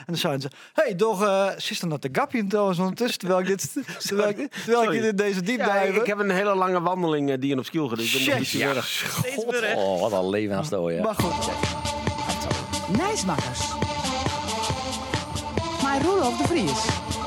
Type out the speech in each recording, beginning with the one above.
En dan zeiden ze, hey, toch, zit er nog de gapje in trouwens ondertussen, terwijl ik dit deze diep dive. Ik heb een hele lange wandeling die in op Skiel gedaan. Ik ben nog niet God, wat een leven aan stoel, ja. Maar goed. Nijsmakkers. Maar Roelof de Vries.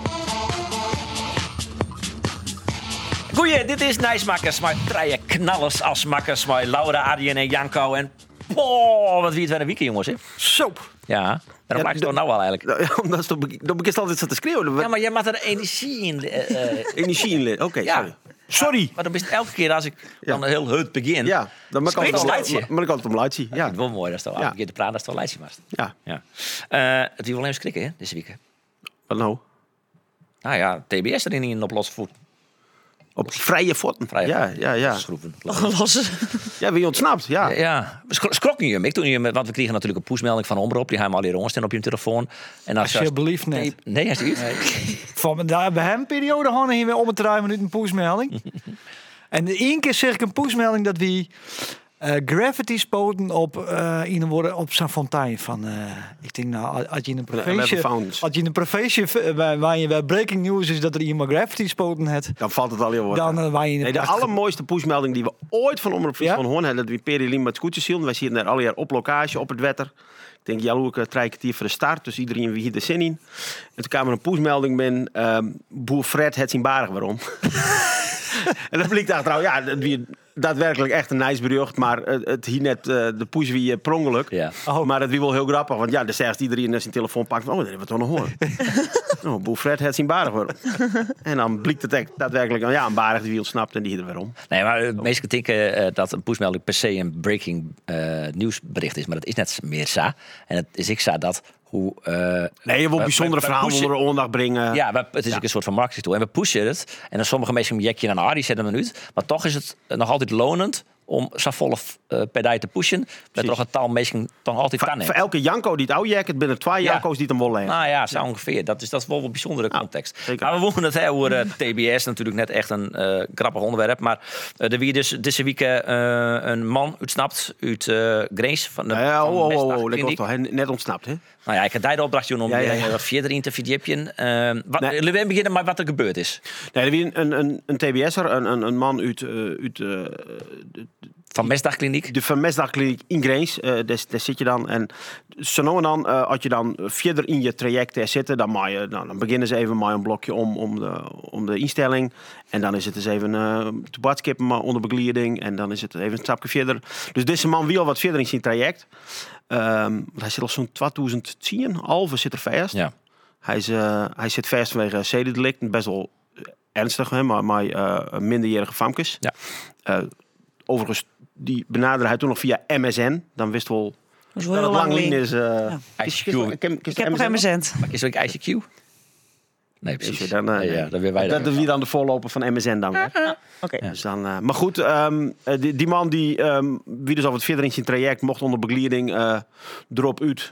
Goeie, dit is Nijsmakkers. Maar treien knallers als makkers. Maar Laura, Arjen en Janko. En wat wie het weer een weekend, jongens. Hè? Soap. Ja, daarom lijkt het toch nou wel eigenlijk. Omdat dan begint altijd zo te schreeuwen. Ja, maar jij maakt er energie in. Energie in. Oké, Ja. sorry. Maar dan is het elke keer als ik dan heel het begin. Ja, dan mag ik Spreekt altijd om laatje. Ja. Het wel mooi, dat is toch. Ja. Begint te praten, dat is toch lijstje vast. Ja. Het wil wel even schrikken, hè, deze week. Wat nou? Nou ja, TBS erin in op losse voet. Op vrije voeten. Ja. Schroeven. Ja, wie ontsnapt. Ja. Ja, schrokken je me? Want we kregen natuurlijk een pushmelding van Omroep. Die hebben al leren ontstaan op je telefoon. En Alsjeblieft niet. Nee, hij is niet. Van daar bij hem periode hadden we hier weer om het 3 minuten een pushmelding. En één keer zeg ik een pushmelding dat we gravity spoten op zijn fontein. Van, ik denk nou, als je in een provincie waar je bij breaking news is dat er iemand gravity spoten had, dan valt het al heel wat. Dan waar je de allermooiste pushmelding die we ooit van Omroep Friesland van Hoorn hadden, dat we Peri Liem met scooters zien. Wij zien daar al jaar op locatie, op het wetter. Ik denk, jaloers, 3 kwartier voor de start. Dus iedereen wie hier de zin in. En toen kwam er een pushmelding met boer Fred het zijn barig waarom. En dat blijkt achteraf, ja, wie daadwerkelijk echt een nice bericht, maar het hier net de push wie prongeluk. Ja. Maar dat wie wel heel grappig, want ja, dan zegt iedereen naar zijn telefoon pakt, dat hebben we toch nog horen. Boer Fred het zijn barig waarom. En dan blijkt het echt daadwerkelijk, een barig die wiel snapt en die er weer om. Nee, maar het meeste denken dat een pushmelding per se een breaking nieuwsbericht is, maar dat is net meer zo. En het is ik zo dat nee, je wil bijzondere verhalen onder de aandacht brengen. Ja, het is ook een soort van marketing tool. En we pushen het. En dan sommige mensen een jekje naar Arie zetten een minuut. Maar toch is het nog altijd lonend om zo volle per dag te pushen. Dat er nog een taal mensen toch altijd kan hebben. Voor elke Janko die het oude jekt, binnen 2 Janko's die het hem willen hebben. Nou ja, zo ongeveer. Dat is wel een bijzondere context. Zeker. Maar we wonen het over TBS, natuurlijk net echt een grappig onderwerp. Maar er wie dus deze week een man ontsnapt uit Grace van de dat was toch net ontsnapt, hè? Nou ja, ik heb daar de opdracht om wat verder in te verdiepen. Laten we beginnen met wat er gebeurd is. Nee, er was een TBS'er, een man uit Van Mesdagkliniek? De Van Mesdagkliniek in Grace. Daar zit je dan. En zo nou en dan, als je dan verder in je traject zit, dan beginnen ze even met een blokje om de instelling. En dan is het dus even te badskippen onder begeleiding. En dan is het even een stapje verder. Dus deze man wil wat verder in zijn traject. Hij zit al zo'n 2010, halve zit er vast. Ja. Hij zit vast vanwege zedendelict. Best wel ernstig, hè, maar minderjarige famkes. Ja. Overigens, die benaderde hij toen nog via MSN. Dan wist wel dat het lang is. ICQ. Ik heb nog MSN. Maar is het ook ICQ? Nee, precies. Dan, dat weer wij. Dat is weer dan de voorloper van MSN dan. Oké. Dus dan, maar goed, die man die wie dus al wat verder in zijn traject mocht onder begeleiding erop uit.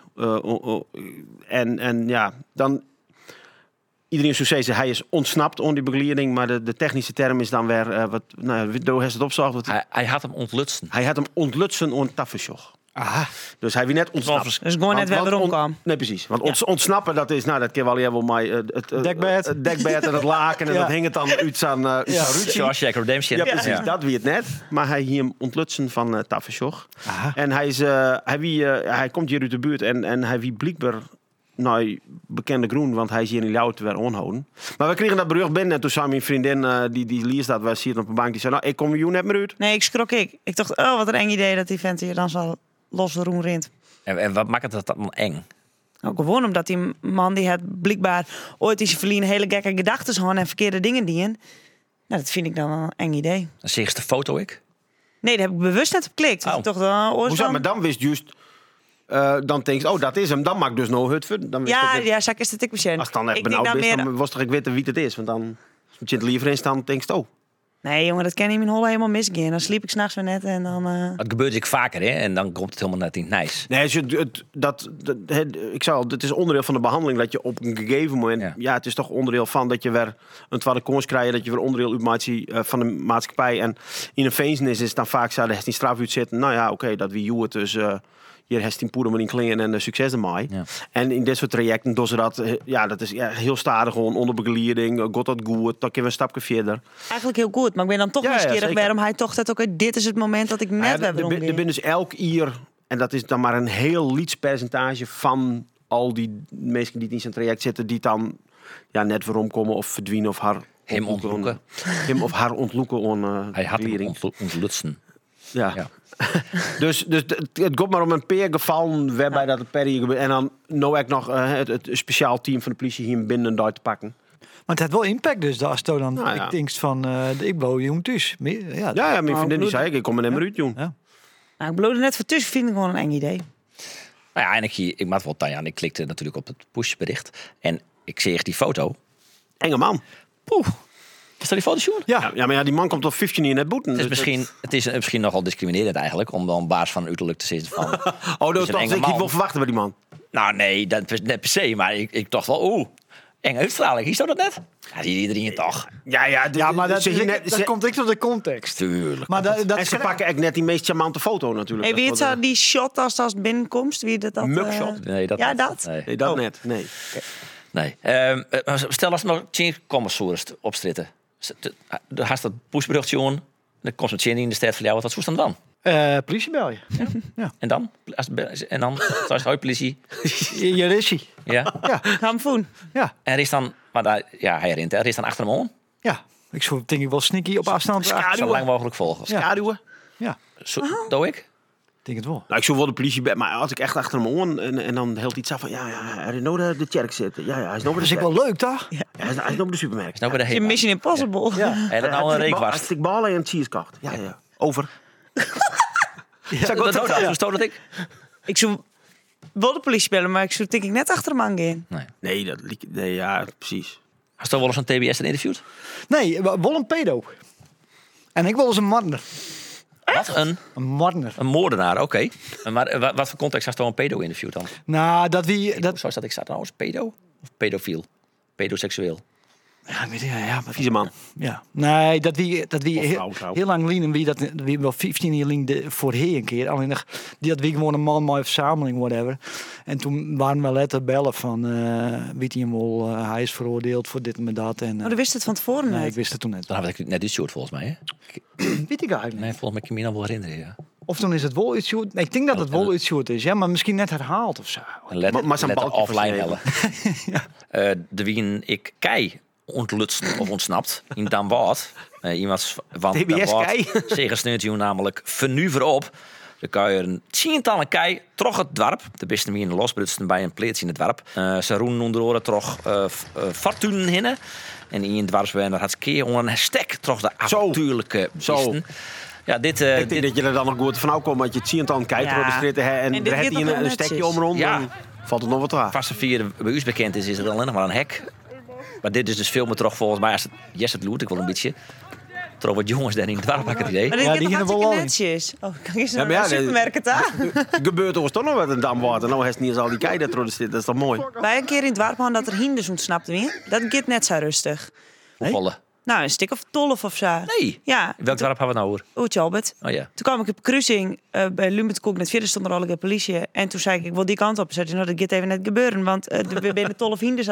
En ja, dan iedereen zou zeggen, hij is ontsnapt onder die begeleiding, maar de technische term is dan weer door het opzocht. Hij had hem ontlutsen. Hij had hem ontlutsen on tafelsjoch. Aha. Dus hij wie net ontsnapt. Dus gewoon net weer erom kwam. Nee, precies. Want ontsnappen, dat is, dat keer wel heel maar het dekbed en het laken en dat hing het dan uit zijn ruzie. Shawshank Redemption. Ja, precies. Dat wie het net. Maar hij hier hem ontlutsen van Tafelsjoch. En hij komt hier uit de buurt en hij wie blijkbaar bekende groen, want hij is hier in Ljouwt weer onhouden. Maar we kregen dat bericht binnen en toen zei mijn vriendin, die lees dat, wij zitten op een bank, die zei, ik kom hier net meer uit. Nee, ik schrok. Ik dacht, wat een eng idee dat die vent hier dan zo los de roem rint. En wat maakt het dan eng? Nou, gewoon omdat die man die had blijkbaar ooit in zijn verliezen hele gekke gedachten had en verkeerde dingen dien. Nou, dat vind ik dan een eng idee. Dan zie je de foto ik? Nee, daar heb ik bewust net op geklikt. Oh. Toch hoezo? Maar dan wist juist. Dan denk je, dat is hem. Dan maak dus nog het voor. Zak is het ik patiënt. Als het dan echt benauwd is, dan was toch ik weten wie het is. Want dan, als je het liever in dan denk je, Nee, jongen, dat kan in mijn holle helemaal misgaan. Dan sliep ik s'nachts weer net en dan... Het gebeurt ik vaker, hè? En dan komt het helemaal net in het nijs. Nee, ik zou al, het is onderdeel van de behandeling dat je op een gegeven moment... Ja, het is toch onderdeel van dat je weer een tweede kans krijgt. Dat je weer onderdeel uit van de maatschappij. En in een feestnis is het dan vaak zo dat het in straf uit zitten. Nou ja, oké, dat wie het dus... hier heeft die poeder maar in klingen en succes ermee. Ja. En in dit soort trajecten doen ze dat, dat is heel stadig gewoon onder begeleiding. God dat goed, dan kunnen we een stapje verder. Eigenlijk heel goed, maar ik ben dan toch Ja, nieuwsgierig zeker. waarom hij toch dat ook. Dit is het moment dat ik net heb Er ben dus elk jaar, en dat is dan maar een heel liets percentage van al die mensen die in zijn traject zitten, die dan net weer omkomen of verdwijnen of haar Hem ontloeken. Hem of haar ontloeken on Hij had begeleiding. hem ontlutsen. Ja. Ja. Dus het gaat maar om een paar gevallen waarbij dat het per jaar gebeurt. En dan nou ik nog het speciaal team van de politie hier binnen daar te pakken. Maar het heeft wel impact dus. Als je dan Nou ja. ik denk van, ik woon jong thuis. Ja, Ja, mijn vriendin die bloed. zei, ik kom er net maar uit, jong. Ja. Nou, ik beloofde net voor tussen, vind ik gewoon een eng idee. Nou ja, en ik maak wel Tanja. Ik klikte natuurlijk op het pushbericht. En ik zie echt die foto. Enge man. Poeh. Is dat die foto, Sjoerd? Ja, maar die man komt tot 15 jaar net boeten. Het is misschien nogal discriminerend eigenlijk. Om dan baas van uiterlijk te zitten van... Oh, dat is een was enge ik man. wel verwachten bij die man. Nou nee, dat is net per se. Maar ik dacht wel, enge uitstraling. Is dat net? Ja, die iedereen toch. Ja, maar dat komt ik tot de context. Tuurlijk. Maar dat En ze pakken echt net die meest charmante foto natuurlijk. Hey, wie het Dat zou die shot als het binnenkomst? Wie dat? Mugshot? Nee, dat Ja, niet. dat? Nee. Nee, dat net. Nee. Nee. Stel als er nog 10 commissaris opstritten. Dan haast dat pushberichtje aan. Dan komt het in de stad van jou. Wat zoest dan? Politie bel je. En dan? En dan? Zoals de politie. Je is hij. Ja. Hamfoen. Ja, En er is dan... Maar daar, ja, hij rent. Er is dan achter hem aan. ja. Ik zou denk ik wel sneaky op afstand. Zo lang mogelijk volgen. Ja. Schaduwen. Ja, Zo, doe ik? denk het wel. Nou, ik zou wel de politie bij, maar als ik echt achter hem aan en dan helt iets af van hij is nou de kerk zitten. Ja, hij is nou bij Dat de is ook wel leuk, toch? hij is nou bij de supermarkt. Is nou bij de Je hele. Mission Impossible. Ja. Hij had nou een Hij reekwast. stikt ballen en cheesekaart. Ja. Over. Zo stoot dat ik? Ik zou wel de politie bellen, maar ik zou denk ik net achter hem aan gaan. Nee. Nee, ja, precies. Hast je wel eens een TBS interviewd? Nee, wel een pedo. En ik wil eens een moordenaar. Wat? Een moordenaar. Een moordenaar, oké. Maar wat voor context hast je een pedo interviewd dan? Nou, dat wie... Dat, Zo is dat ik sta trouwens pedo? Of pedofiel? Pedoseksueel? ja, ik weet niet, ja, maar, Vieze man. ja. Nee, dat wie Of heel, vrouw. heel lang lienen, wie wel 15 jaar lienen voorheen een keer. Alleen nog, dat wie gewoon een man mooie verzameling, whatever. En toen waren we letter bellen van, weet je hem wel, hij is veroordeeld voor dit en dat. En, Oh, dan wist het van tevoren nee, ik net. wist het toen net. Dan heb ik net iets short volgens mij, hè? Weet ik eigenlijk Nee, niet. volgens mij kan ik me nog wel herinneren, ja. Of toen is het wel iets short. Nee, ik denk dat het wel iets short is, ja, maar misschien net herhaald of zo. Een letter, Maar zo'n letter balkje offline versneden. hellen. De wien ik kei ontlutsen of ontsnapt in Dan Waard. Iemand van TBS kei. Zeggen sneurt u namelijk vernuver op. Dan kan je een tientallen kei trog het dorp. De beste mien losbrutsten bij een pleets in het dorp. Ze roen onder oren trog fortunen hinnen. En in het dwarpsbener had keer onder een stek trog de avontuurlijke beesten. Ja, dit... Ik denk dat je er dan nog goed van komt, want je het ziet dan kijkt Ja. door de stritten en En dit er heeft gaat hij toch wel een stekje netjes. omrond. Ja. Dan valt het nog wat aan. Vaste vier bij u bekend is er alleen nog maar een hek. Maar dit is dus veel meer terug volgens mij als het loert ik wel een beetje. Toch wat jongens daar in het dorp, heb ik het idee. Maar dit Ja, is die toch gingen wel hartstikke al netjes. Oh, kan je zo Ja, maar naar ja, de supermarkt aan? Gebeurt er toch nog wat in Damwater. Nou heeft niet eens al die kei dat er zit. Dat is toch mooi? Bij een keer in het Dwarpman dat er hinders ontsnapten weer. Dat gaat net zo rustig. Opvallen. Nou, een stuk of 12 of zo. Nee. Ja, Welk dorp hebben we het nou over? Oetje Albert. Oh ja. Toen kwam ik op cruising bij Lumbertkoek. Net verder stond er al een politie. En toen zei ik wil die kant op. Zei hij, nou, dat gaat even net gebeuren. Want we zijn 12 hinders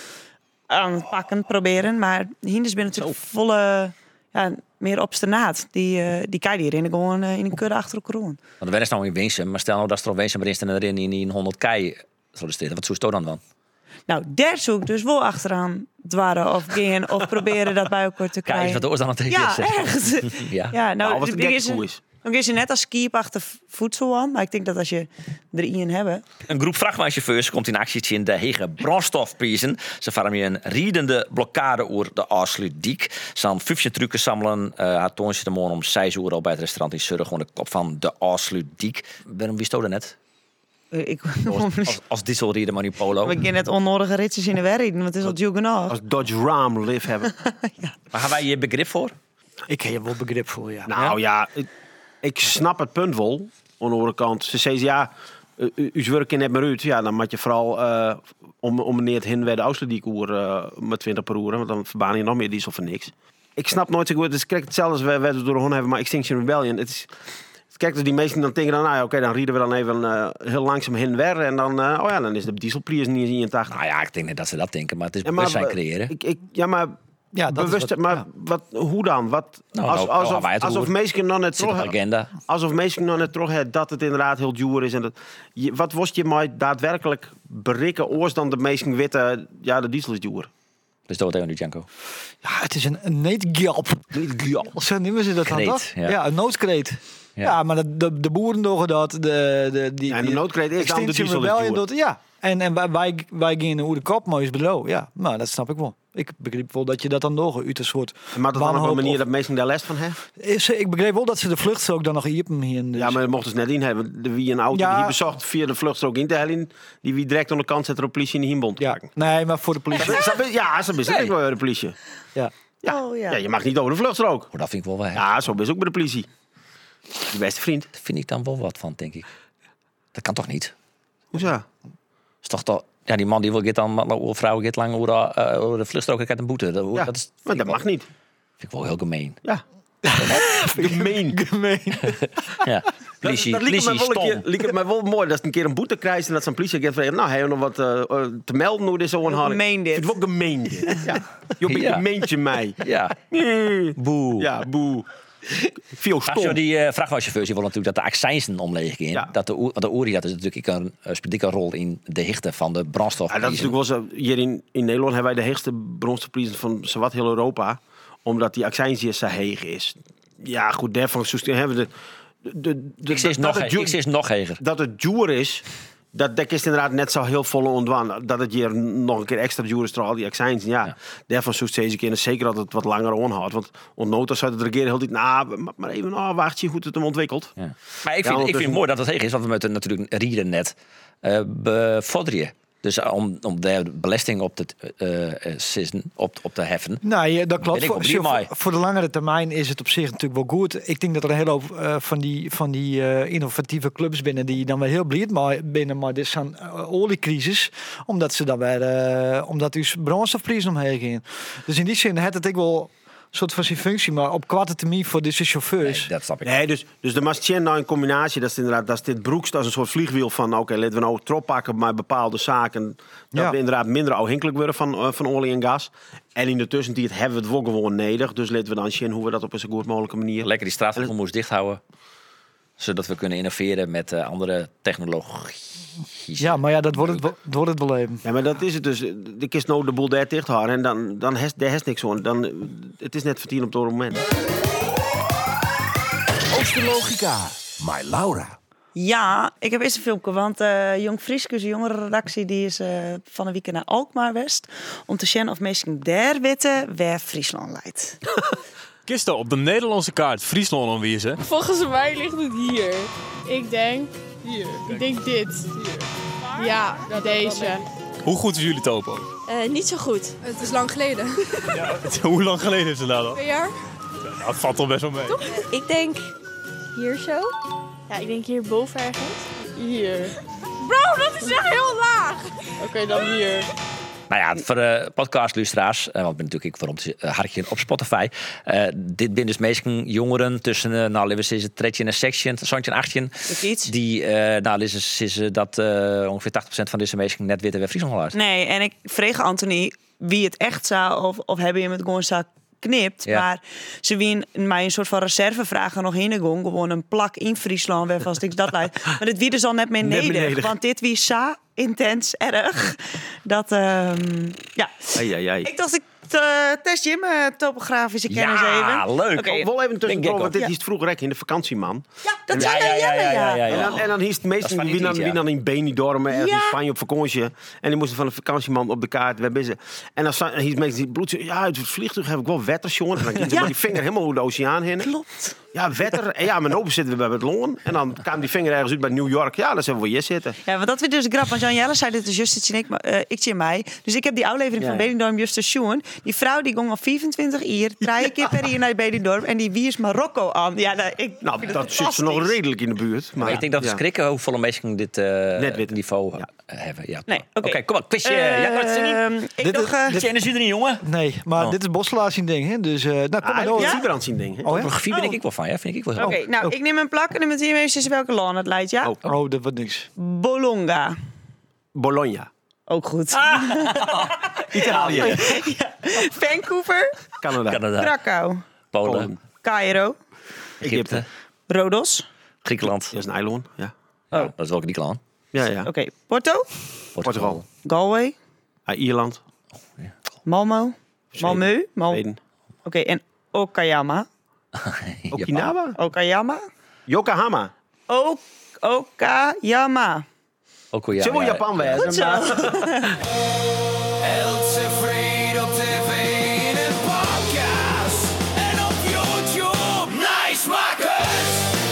aan het pakken, proberen. Maar de hinders zijn natuurlijk volle... Ja, meer obstinaat. Die kei die rennen gewoon in een kudde achter elkaar aan. Want we is nou in Winsum, maar stel nou dat er op Winsum er is en erin in 100 kei solliciteren. Wat zou je dan? Nou, daar zoek ik dus wel achteraan dwarren of gaan of proberen dat bij elkaar te Kei is krijgen. wat oors dan het Ja, echt. Ja. Ja, Nou, wat dan de is gekste er- koe is. dan is je net als skiep achter voedsel aan. Maar ik denk dat als je er in hebben... Een groep vrachtwagenchauffeurs komt in actie in de hege brandstofprijzen. Ze vormen een riedende blokkade over de Aarsluitdijk. Ze gaan 15 trucken samelen. Haar toonsje de morgen om 6 uur al bij het restaurant in Surre. Gewoon de kop van de Aarsluitdijk. Waarom wist je dat net? Ik Als dieselrieder maar nu polo. we gaan net onnodige ritjes in de werk. Want het is al duur genoeg. Als Dodge Ram live hebben. Maar hebben wij hier begrip voor? Ik heb er wel begrip voor, ja. Nou ja, ik snap het punt wel. Aan de andere kant, ze zeggen ja, u werkt net maar uit. Ja, dan moet je vooral om meneer het heen bij de Ausluitdijk met 20 per uur. Want dan verbaan je nog meer diesel voor niks. Ik snap nooit zo goed. Het is hetzelfde als we door de hond hebben, maar Extinction Rebellion. Het is Kijk, dus die meesten dan denken dan, nou ja, oké, dan rieden we dan even heel langzaam heen en weer. En dan, dan is de dieselprijs niet in 80. Nou ja, ik denk niet dat ze dat denken, maar het is Ja, bewustzijn creëren. Ja, dat bewust, is maar hoe dan? Wat, Nou, alsof mensen nog net zit op de terug agenda. alsof mensen nog net terug hebben dat het inderdaad heel duur is. En dat, wat was je maar daadwerkelijk berikken oors dan de meesten weten, ja, de diesel is duur. Dus dat wordt even nu, Janko. Ja, het is een neetgjap. Zo noemen ze dat dan Kreet, toch? ja. Ja, een noodkreet. Ja, maar de boeren doen dat. En de noodkreet is dan de Extinction diesel is Rebellion duur. doet. Ja, en wij gaan hoe de kop mooi is below. Ja, nou, dat snap ik wel. Ik begreep wel dat je dat dan nog uit een soort Maar dat dan op een wanhoop manier of- dat mensen daar last van hebben? Ik begreep wel dat ze de vluchtstrook dan nog iepen hier. Dus. Ja, maar dat mochten ze net in hebben. Wie een auto Ja. die bezocht via de vluchtstrook in te hellen, die wie direct aan de kant zetten op politie in de himbond te Ja, pakken. nee, maar voor de politie. Ja, zo is het ook bij de politie. Ja. Ja. Oh, ja. Ja, je mag niet over de vluchtstrook. Oh, dat vind ik wel wel. Ja, zo is het ook bij de politie. Je beste vriend. Daar vind ik dan wel wat van, denk ik. Dat kan toch niet? Hoezo? Is toch ja, die man die wil vrouw get lang over de vluchtstrook uit een boete. Ja, Dat is, maar dat mag niet. vind ik wel heel gemeen. Ja. Gemeen. Ja. Politie, Dat liep politie stom. het mij wel mooi dat ze een keer een boete krijgt en dat zo'n politieagent vraagt, nou, heb je nog wat te melden hoe dit zo aanhouden? gemeen dit. Ik vind het wel gemeen dit. Ja. Je bent Ja. gemeentje mij. Ja, boe. Ja, boe. Veel Als je stom. die vrachtwagenchauffeurs die willen natuurlijk dat de accijnsen omleeg gaan. Ja. Dat want de Uri had dus natuurlijk speelt een rol in de hichte van de brandstof. Ja, dat is natuurlijk wel zo. Hier in Nederland hebben wij de hoogste brandstofprijzen van zowat heel Europa, omdat die accijns zo heeg is. Ja, goed, daarvan hebben we Ik zeg nog heger. dat het duur is. Dat is inderdaad net zo heel volle ontwaan. Dat het hier nog een keer extra duur is door al die accijns. Ja, daarvan zoekt ze eens keer zeker dat het wat langer onhoudt. Want ontnodig zou het regeren heel dit. Maar even wacht je hoe het hem ontwikkelt. Ja. Maar ik vind het mooi dat het heeg is, want we moeten natuurlijk rieren net bevorderen. Dus om de belasting op te heffen. Nou, ja, dat klopt. Ben ik wel blij mee. Voor de langere termijn is het op zich natuurlijk wel goed. Ik denk dat er een hele hoop van die innovatieve clubs binnen die dan wel heel blij binnen, maar dit is een oliecrisis, omdat ze dan weer omdat dus brandstofprijzen omheen gaan. Dus in die zin had het ik wel een soort van zijn functie, maar op korte termijn voor deze chauffeurs. Nee, dat snap ik. Nee, dus de Mastien nou in combinatie, dat is inderdaad, dat is dit broekst als een soort vliegwiel van, oké, laten we nou trop pakken bij bepaalde zaken, dat Ja. we inderdaad minder afhankelijk worden van olie en gas. En in de tussentijd hebben we het wel gewoon nodig, dus laten we dan zien hoe we dat op een zo goed mogelijke manier. Lekker die straatvervoer dicht houden. Zodat we kunnen innoveren met andere technologie. Ja, maar ja, dat wordt het wel even. Ja, maar dat is het dus. De kist nou de boel daar dicht houden en dan heeft niks aan. Dan, het is net verdiend op het moment. Oosterlogica, My Laura. Ja, ik heb eerst een filmpje, want Jong Frieskus, de jongere redactie, die is van een weekend naar Alkmaar West om te zien of mensen daar weten waar Friesland leidt. Kisten op de Nederlandse kaart Friesland aanwijzen. Volgens mij ligt het hier. Ik denk hier. Ik denk dit. Hier. Ja, deze. Hoe goed is jullie topo? Niet zo goed. Het is lang geleden. Hoe lang geleden is het nou dan? 2 jaar. Dat valt toch best wel mee. Ik denk hier zo. Ja, ik denk hier boven ergens. Hier. Bro, dat is echt heel laag. Oké, dan hier. Nou ja, voor de podcastluisteraars, want ik ben natuurlijk ik waarom hartje op Spotify. Dit zijn dus meestal jongeren tussen, laten we zeggen, 13 en 16, zo'n 18. Die, is dat ongeveer 80% van deze mensen net weten waar Friesland luistert. Nee, en ik vreeg Anthony wie het echt zou of hebben je met gewoon zou knipt. Ja. Maar ze wien mij een soort van reservevragen nog in gewoon een plak in Friesland waarvan ik dat leidt. Maar dit wie dus al net meer neder. Want dit wie zo intens erg dat ja. Ai. Ik dacht ik test Jim topografische kennis even. Ja, leuk. Oké. Ik wil even tussendoor, Denk ik want dit ook. is vroeger ook in de vakantieman. Ja, dat zou ja. En dan is het meestal Dat is wie van dan, iets, in Benidorm ergens in Ja. Spanje op vakantie. En die moesten van een vakantieman op de kaart. Waar ben ze? En dan staan hier mensen die bloed. Ja, uit het vliegtuig heb ik wel wetter, jongen. En dan ging ze Ja. met die vinger helemaal door de oceaan heen. Klopt. Ja, wetter. En ja, mijn open zitten we bij het Loon. En dan kwam die vinger ergens uit bij New York. Ja, dan zullen we hier zitten. Ja, want dat vind ik dus grap. Want Jan Jelle zei dit dus juist ik zie mij. Dus ik heb die aflevering van Benidorm juist te zien. Die vrouw die ging al 24 uur, 3 keer per jaar naar Benidorm en die wies Marokko aan. Ja, Nou, dat zit ze nog redelijk in de buurt. Maar ik denk dat we schrikken hoeveel mensen dit weten. niveau hebben. Ja. Nee, oké. Kom op, quizje. Ja, wat is er niet? Ik nog... Kennen ze er niet, jongen? Nee, maar Oh. dit is Boslaar zien ding, hè? Dus nou kom maar door. Fibrand zien ding. Oh ja? Geografie ben ik wel van, mij, hè? Vind ik wel. Oké, nou, ik neem een plak en dan moet je even welke land het leidt, ja? Oh, dat wordt niks. Bologna. Bologna. Ook goed. Italië. Vancouver. Canada. Krakau. Polen, Cairo. Egypte, Rodos. Griekenland. Dat is een eiland, ja. Ja, dat is ook niet klant. Ja. Oké, Porto. Portugal. Galway. Ierland. Malmo. Malmö. Zweden. Oké, en Okayama. Okinawa. Okayama. Yokohama. Okayama. Ook wel, ja. Ze wil Japan wezen. Goed zo. Else Freed op tv in een podcast. En op YouTube, nice makers.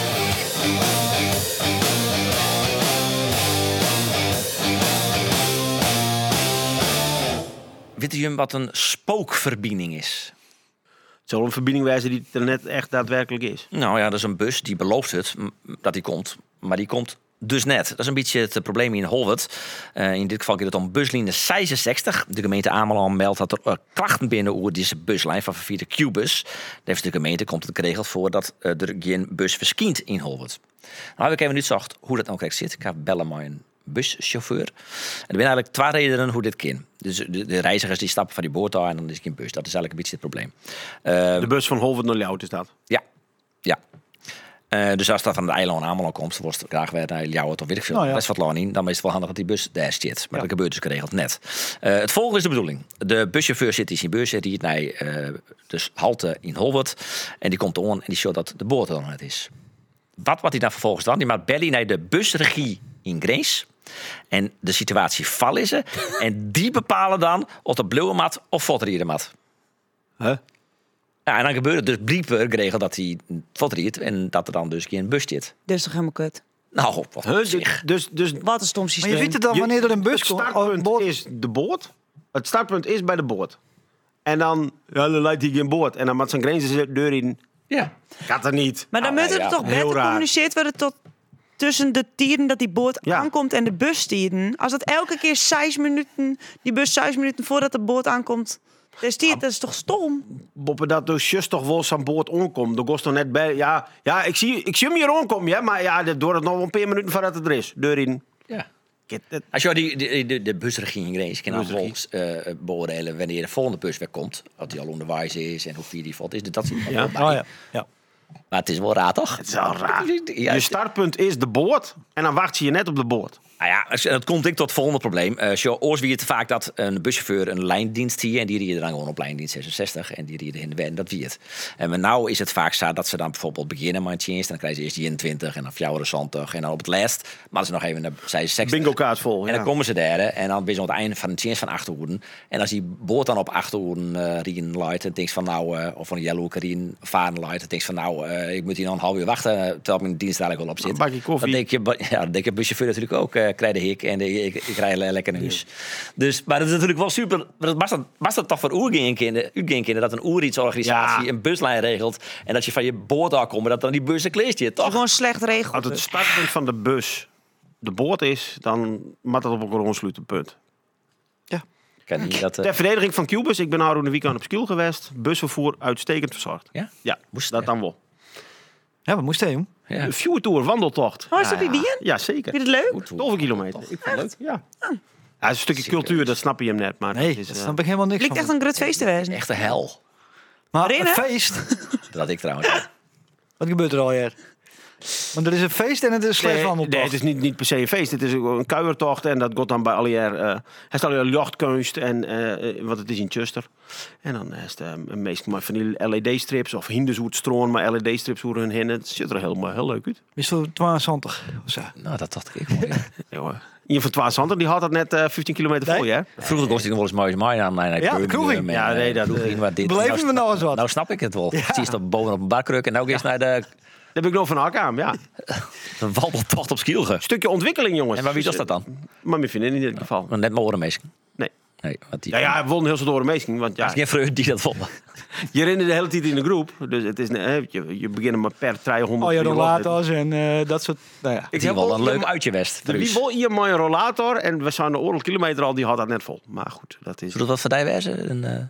Weet je wat een spookverbinding is? Het zal een verbinding wijzen die er net echt daadwerkelijk is. Nou ja, dat is een bus die belooft dat die komt. Maar die komt dus net. Dat is een beetje het probleem in Holwert. In dit geval gaat het om buslijne 66. De gemeente Ameland meldt dat er krachten binnen over deze buslijn van vervierde Q-bus. Daar heeft de gemeente komt het geregeld voor dat er geen bus verschijnt in Holwert. Nou heb ik even niet zacht hoe dat nou correct zit. Ik ga bellen met een buschauffeur. En er zijn eigenlijk 2 redenen hoe dit kan. Dus de reizigers die stappen van die boot af en dan is het geen bus. Dat is eigenlijk een beetje het probleem. De bus van Holwert naar Ljouwert is dat. Ja. Dus als dat van het eiland Ameland komt, wordt het graag weer naar Ljouwert of weet ik veel. Nou ja. Dat is wat lang niet. Dan is het wel handig dat die bus daar zit. Maar dat gebeurt dus geregeld net. Het volgende is de bedoeling. De buschauffeur zit in zijn bus, die dus halte in Holwert. En die komt on en die showt dat de boot er nog net is. Wat hij dan vervolgens dan? Die maakt belly naar de busregie in Grace. En de situatie val is ze. En die bepalen dan of de blauwe mat of fotterierde mat. Huh? Ja, en dan gebeurt het dus blijkbaar geregeld dat hij fotteriert en dat er dan dus geen bus zit. Dit is toch helemaal kut? Nou, wat Dus Wat een stom Maar systeem. je weet het dan wanneer er een bus het komt? startpunt is de boot. Het startpunt is bij de boot. En dan leidt hij geen boot. En dan met zijn grenzen deur in. ja. Gaat er niet. Maar dan Nou, moet er ja, toch heel beter raar. gecommuniceerd worden tot tussen de tijden dat die boot Ja. aankomt en de bustijden. Als dat elke keer 6 minuten, die bus 6 minuten voordat de boot aankomt, dat is toch stom? Boppen dat dus just toch wel aan boord onkomt. De gost toch net bij. Ja, ik zie hem hier onkomen, ja. Maar ja, door het nog wel een paar minuten voordat het er is. Deur in. Ja. Get it. Als je de busregie in Grace kan dan volgens beoordelen wanneer de volgende bus weer komt. Of die al onderwijs is en hoe vier die valt is. Dat zie je Ja. bij. Oh ja. Ja. Maar het is wel raar, toch? Het is wel raar. Ja, Je startpunt is de boot. En dan wacht je net op de boot. Nou ja, dat komt ik tot het volgende probleem. Oors wie het vaak dat een buschauffeur een lijndienst hier en die rieden dan gewoon op lijndienst 66 en die rieden in de wijn, dat wie het. En maar nou is het vaak zo dat ze dan bijvoorbeeld beginnen met een dienst, dan krijgen ze eerst die 21 en dan 24 en dan op het laatst, maar ze nog even naar 66. Bingo kaart vol. En dan komen ze daar en dan ben je aan het einde van de dienst van 8 uur. En als die boot dan op 8 uur rien light en denkt van nou, of van een yellow rien varen light en denkt van nou, ik moet hier nog een half uur wachten terwijl mijn dienst eigenlijk al op zit. Een bakje koffie. Dan denk je buschauffeur natuurlijk ook, krijg de hik en ik rij lekker naar huis. Dus, maar dat is natuurlijk wel super. Was dat toch voor Oergeenkinderen dat een Oerietsorganisatie een buslijn regelt en dat je van je boot afkomt, dat dan die bussen kleest je, toch? Gewoon slecht regelen. Als het startpunt van de bus de boot is, dan moet dat op een grond sluiten, punt. Kan niet dat, Ter verdediging van Qbus, ik ben nou een weekend op Skiel geweest. Busvervoer uitstekend verzorgd. ja? Ja, Moest dat ja. dan wel. Ja, wat moest hij doen? Ja. Een Viewertour, wandeltocht. Oh, is dat die in? Ja, zeker. Vind je het leuk? Goed, hoor. 12 kilometer. Ik vind het leuk. Ja. Ja, het is een stukje cultuur, dat snap je hem net. Maar Nee, dat is, daar snap ik helemaal niks Lijkt van. echt een grut feest te wezen. Echte hel. Maar Erin, een hè? feest, Dat ik trouwens. wat gebeurt er al hier? Want er is een feest en het is een slechtwandeltocht. nee, het is niet per se een feest. Het is een kuiertocht en dat gaat dan bij alweer. Hij staat alweer jachtkunst en wat het is in Chester. En dan is het meestal maar van die LED-strips of hinderzoetstroon, maar LED-strips hoe hun heen. Het ziet er heel leuk uit. Is het 22 of zo? Nou, dat dacht ik wel. Ja. Ja, hoor. Ian van Twaashanter, die had dat net 15 kilometer Nee. voor je. Vroeger kost ik nog wel eens moois mij aan mijn Ja, kroeging. Ja, nee, dat, Beleven we nou eens wat? Nou snap ik het wel. Precies op bovenop een barkruk en nou eens naar de Daar heb ik nog van elkaar aan, ja. wandeltocht op Skielge. Stukje ontwikkeling, jongens. En maar wie was dat dan? Maar mijn vriendin in dit geval. Net mijn orenmeesken. Nee. Nee, want die Ja, hij won heel zo door de meesting. Want ja, is geen vreugde die dat vonden. je rende de hele tijd in de groep. Dus het is, je begint maar per 300. Oh ja, rollators en dat soort... Nou ja. Ik zie wel een leuk uitje west. Wie wil hier maar een rollator en we zijn de oorlog kilometer al, die had dat net vol. Maar goed, dat is... Zullen we dat voor die wijzen?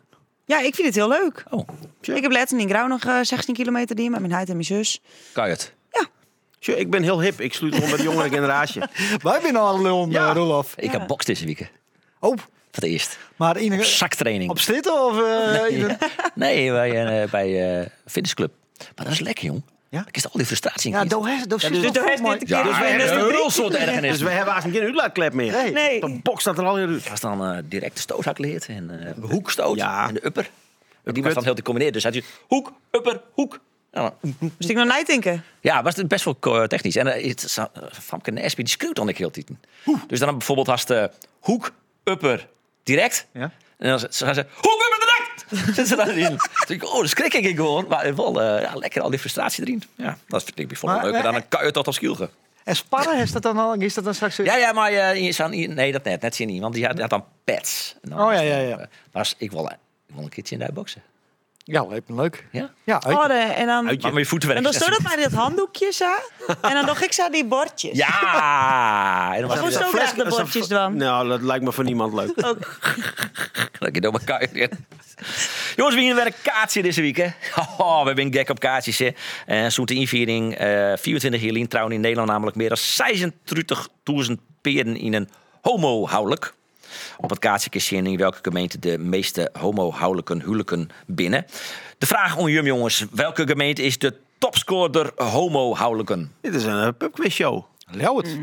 Ja, ik vind het heel leuk. Oh, Ik heb laatst in Grauw nog 16 kilometer die met mijn huid en mijn zus. kan je het? Tjoh, ik ben heel hip. Ik sluit gewoon met de jongere generatie. Wij zijn al lul, Ja. Roelof. Ik heb box deze week. Oh, Voor het eerst. maar in Zaktraining. op stritten of Nee, bij fitnessclub. Maar dat is lekker, jong. Ja? Ik is al die frustratie in. Ja, kies. doe Dus daar heeft dit de keer. Ja, een heel soort ergernis. Dus wij hebben eigenlijk geen uitlaatklep meer. Nee. Nee. De box staat er al in. was dan direct de stoothak leert en hoekstoot Ja. en de upper. En die was dan heel gecombineerd. Dus had je hoek, upper, hoek. Ja, Moest ik nog nadenken? ja, was het best wel technisch. En Famke Nesby die schreeuwt dan ik heel tijd. Dus dan bijvoorbeeld had ze hoek, upper, direct. Ja. En dan zei ze hoek, upper, direct. Zit ze daarin. Toen dacht ik, oh, dat schrik ik gewoon. Maar wel lekker al die frustratie erin. Ja, dat vind ik bijvoorbeeld Maar, leuker dan een kuier tot op Schielge. En sparren, is dat dan al? Is dat dan straks? Ja, maar nee, dat net zien niet. Want die had dan pads. En dan Oh, ja, was het, ja. maar ik wil een keertje in de uitboksen. Ja, lijkt me leuk. Ja? Ja, Oh, en dan... Maar met je voeten En dan stond het bij dat handdoekje zo. En dan nog ik zo die bordjes. Ja! En dan was Hoe het zo graag de bordjes dan? Nou, dat lijkt me voor niemand leuk. lekker door elkaar. Jongens, we gaan weer een kaartje deze week, hè? Oh, we hebben gek op kaartjes, hè? Zo'n inviering. 24 jaar trouwen in Nederland namelijk meer dan 26.000 peren in een homohuwelijk. Op het kaartje kun je zien in welke gemeente de meeste huwelijken binnen. De vraag om jullie jongens, welke gemeente is de topscorer homohuwelijken? Dit is een pubquizshow. Leeuw het.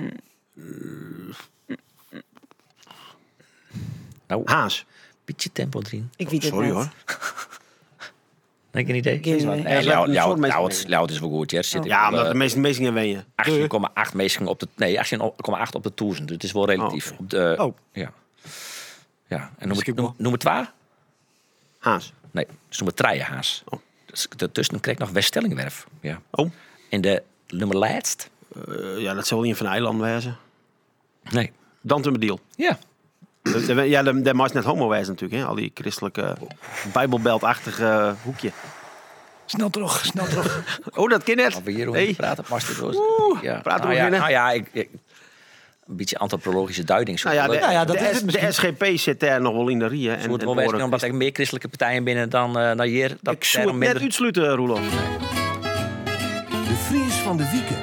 Nou, Haas. beetje tempo erin. Ik weet het Sorry niet. hoor. Heb je een idee? Geen idee. Nee, Ja, een soort mensen- Ljouwert is wel goed, ja. Ja, omdat de meeste mensen wen je. 18,8 mensen op de... Nee, 18,8 op de 1000. Dus het is wel relatief. Oh, Op de, Oh. Ja. Ja, en Misschien wel. noem het waar? Haas. Nee, dus noem het Treijenhaas. Oh. Dus daartussen krijg ik nog Weststellingwerf. Ja. Oh. En de nummer laatst? Ja, dat zal wel een van de eilanden wezen. Nee. Dantumediel. Ja. Ja, daar mag net homo wezen natuurlijk. Hè? Al die christelijke bijbelbeltachtige hoekje. Snel terug, snel terug. Oh, dat kind net. Als we hierover Hey. praten, past het wel. Ja. praten nou we ja, weer, hè? nou ja, een beetje antropologische duiding. Nou ja, dat is het de SGP zit daar nog wel in de rieën. Het wordt wel wezen omdat er meer christelijke partijen binnen dan hier. Dat Ik zou het minder... net uitsluiten, Roelof. De Fries van de Wieken.